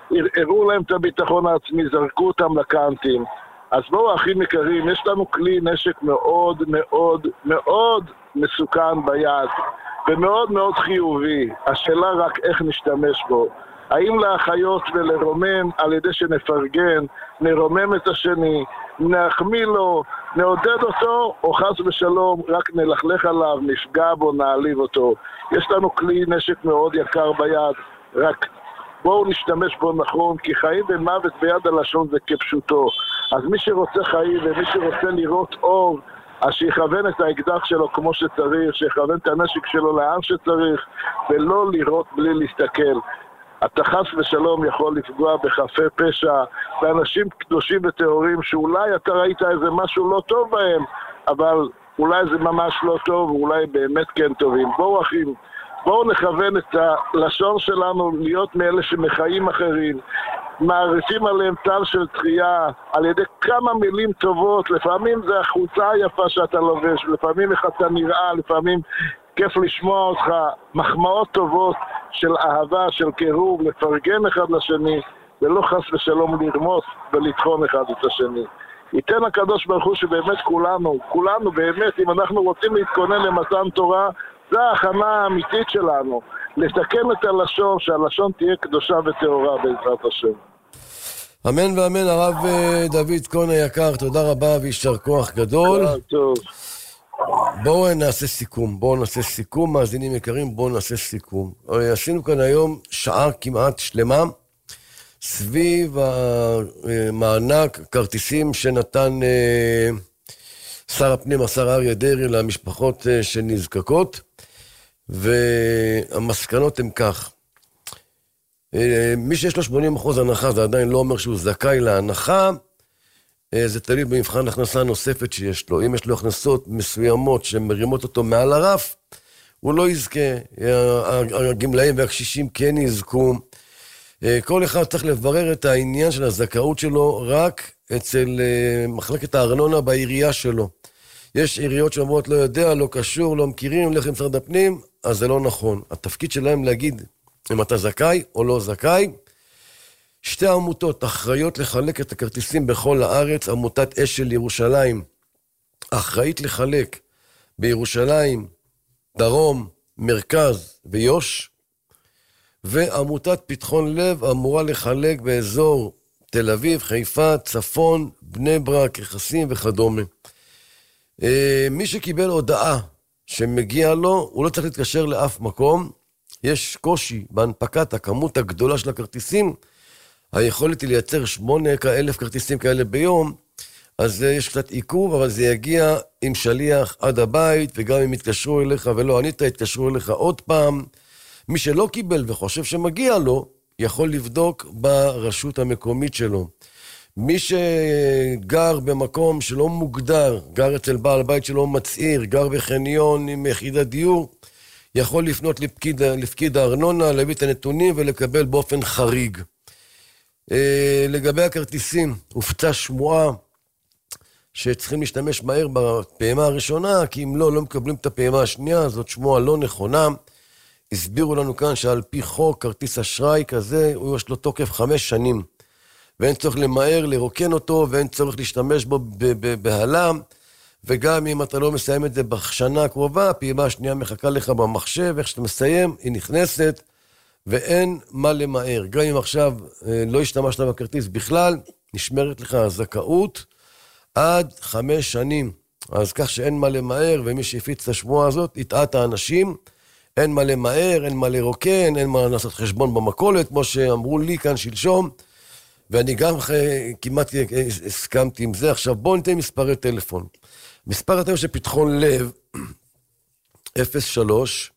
הראו להם את הביטחון העצמי, זרקו אותם לקאנטים. אז בואו אחים יקרים, יש לנו כלי נשק מאוד מאוד מאוד מסוכן ביד, ומאוד מאוד חיובי. השאלה רק איך נשתמש בו. האם לאחיות ולרומם על ידי שנפרגן, נרומם את השני, נחמיא לו, נעודד אותו, או חס ושלום רק נלכלך עליו, נפגע בו, נעליב אותו. יש לנו כלי נשק מאוד יקר ביד, רק בואו נשתמש בו נכון, כי חיים ומוות ביד הלשון זה כפשוטו. אז מי שרוצה חיים ומי שרוצה לראות אור, אז שיכוון את האקדח שלו כמו שצריך, שיכוון את הנשק שלו לאן שצריך, ולא לראות בלי להסתכל. אתה חס ושלום יכול לפגוע בחפי פשע, באנשים קדושים וטהורים שאולי אתה ראית איזה משהו לא טוב בהם, אבל אולי זה ממש לא טוב, ואולי באמת כן טובים. בואו אחים, בואו נכוון את הלשון שלנו להיות מאלה שמחיים אחרים, מעריפים עליהם טל של תחייה על ידי כמה מילים טובות. לפעמים זה החולצה היפה שאתה לובש, לפעמים איך אתה נראה, לפעמים כיף לשמוע אותך, מחמאות טובות של אהבה, של קירוב, לפרגן אחד לשני, ולא חס ושלום לרמוס ולטחון אחד את השני. ייתן הקדוש ברוך הוא שבאמת כולנו באמת, אם אנחנו רוצים להתכונן למתן תורה, זה ההכנה האמיתית שלנו, לתקן את הלשון, שהלשון תהיה קדושה וטהורה בעזרת השם. אמן ואמן. הרב דוד כהן היקר, תודה רבה וישר כוח גדול. טוב. בואו נעשה סיכום, מאזינים יקרים, בואו נעשה סיכום. עשינו כאן היום שעה כמעט שלמה, סביב המענק, כרטיסים שנתן שר הפנים, השר אריה דרעי, למשפחות שנזקקות, והמסקנות הן כך. מי שיש לו 80% הנחה, זה עדיין לא אומר שהוא זכאי להנחה, זה תלוי במבחן הכנסה נוספת שיש לו. אם יש לו הכנסות מסוימות שמרימות אותו מעל הרף, הוא לא יזכה. הגמלאים והקשישים כן יזכו. כל אחד צריך לברר את העניין של הזכאות שלו רק אצל מחלקת הארנונה בעירייה שלו. יש עיריות שאומרות לא יודע, לא קשור, לא מכירים, הולך למשרד הפנים, אז זה לא נכון. התפקיד שלהם להגיד אם אתה זכאי או לא זכאי. שתי עמותות אחראיות לחלק את הכרטיסים בכל הארץ. עמותת אשל ירושלים אחראית לחלק בירושלים, דרום, מרכז ויוש, ועמותת פתחון לב אמורה לחלק באזור תל אביב, חיפה, צפון, בני ברק, יחסים וכדומה. מי שקיבל הודעה שמגיע לו, הוא לא צריך להתקשר לאף מקום. יש קושי בהנפקת הכמות הגדולה של הכרטיסים, היכולת היא לייצר 8,000 כרטיסים כאלה ביום, אז יש קצת עיכוב, אבל זה יגיע עם שליח עד הבית, וגם אם יתקשרו אליך ולא ענית, יתקשרו אליך עוד פעם. מי שלא קיבל וחושב שמגיע לו, יכול לבדוק ברשות המקומית שלו. מי שגר במקום שלא מוגדר, גר אצל בעל בית שלא מצעיר, גר בחניון עם יחידת דיור, יכול לפנות לפקיד הארנונה, להביא את הנתונים ולקבל באופן חריג. לגבי הכרטיסים, הופצה שמועה שצריכים להשתמש מהר בפעימה הראשונה, כי אם לא מקבלים את הפעימה השנייה, זאת שמועה לא נכונה. הסבירו לנו כאן שעל פי חוק, כרטיס אשראי כזה, הוא יש לו תוקף 5 שנים, ואין צורך למהר, לרוקן אותו, ואין צורך להשתמש בו בהלה, וגם אם אתה לא מסיים את זה בשנה הקרובה, הפעימה השנייה מחכה לך במחשב, איך שאתה מסיים, היא נכנסת, ואין מה למהר. גם אם עכשיו לא השתמשת בכרטיס בכלל, נשמרת לך הזכאות עד 5 שנים. אז כך שאין מה למהר, ומי שהפיץ את השמועה הזאת, יטעת האנשים, אין מה למהר, אין מה לרוקן, אין מה לעשות חשבון במכולת, כמו שאמרו לי כאן שלשום, ואני גם כמעט הסכמתי עם זה. עכשיו בואו ניתן מספרי טלפון. מספר הטלפון של פתחון לב, 03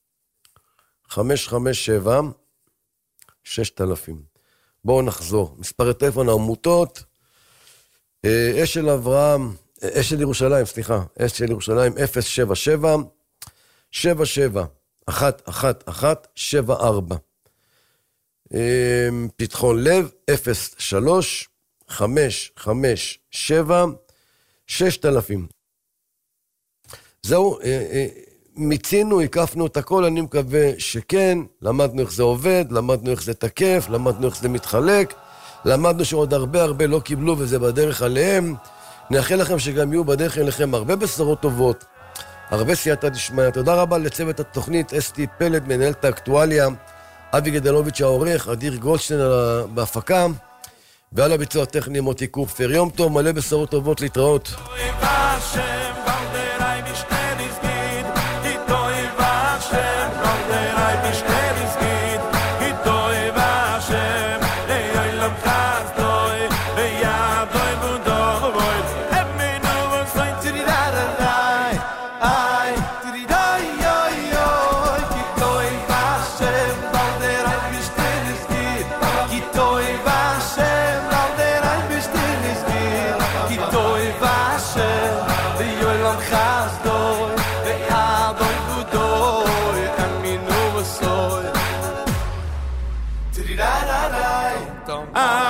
557 6000. בואו נחזור. מספר הטלפון העמותות, אשל ירושלים, אשל ירושלים 077 77 11174. פתחון לב 03 557 6000. זהו, מיצינו, הקפנו את הכל, אני מקווה שכן, למדנו איך זה עובד, למדנו איך זה תקף, למדנו איך זה מתחלק, למדנו שעוד הרבה לא קיבלו וזה בדרך עליהם. נאחל לכם שגם יהיו בדרך אליכם הרבה בשורות טובות, הרבה סייעתא דשמיא. תודה רבה לצוות התוכנית, אסתי פלד, מנהלת האקטואליה, אבי גדלוביץ' העורך, אדיר גולדשטיין בהפקה, ועל הביצוע הטכני מוטי קופר. יום טוב, מלא בשורות טובות, להתראות. I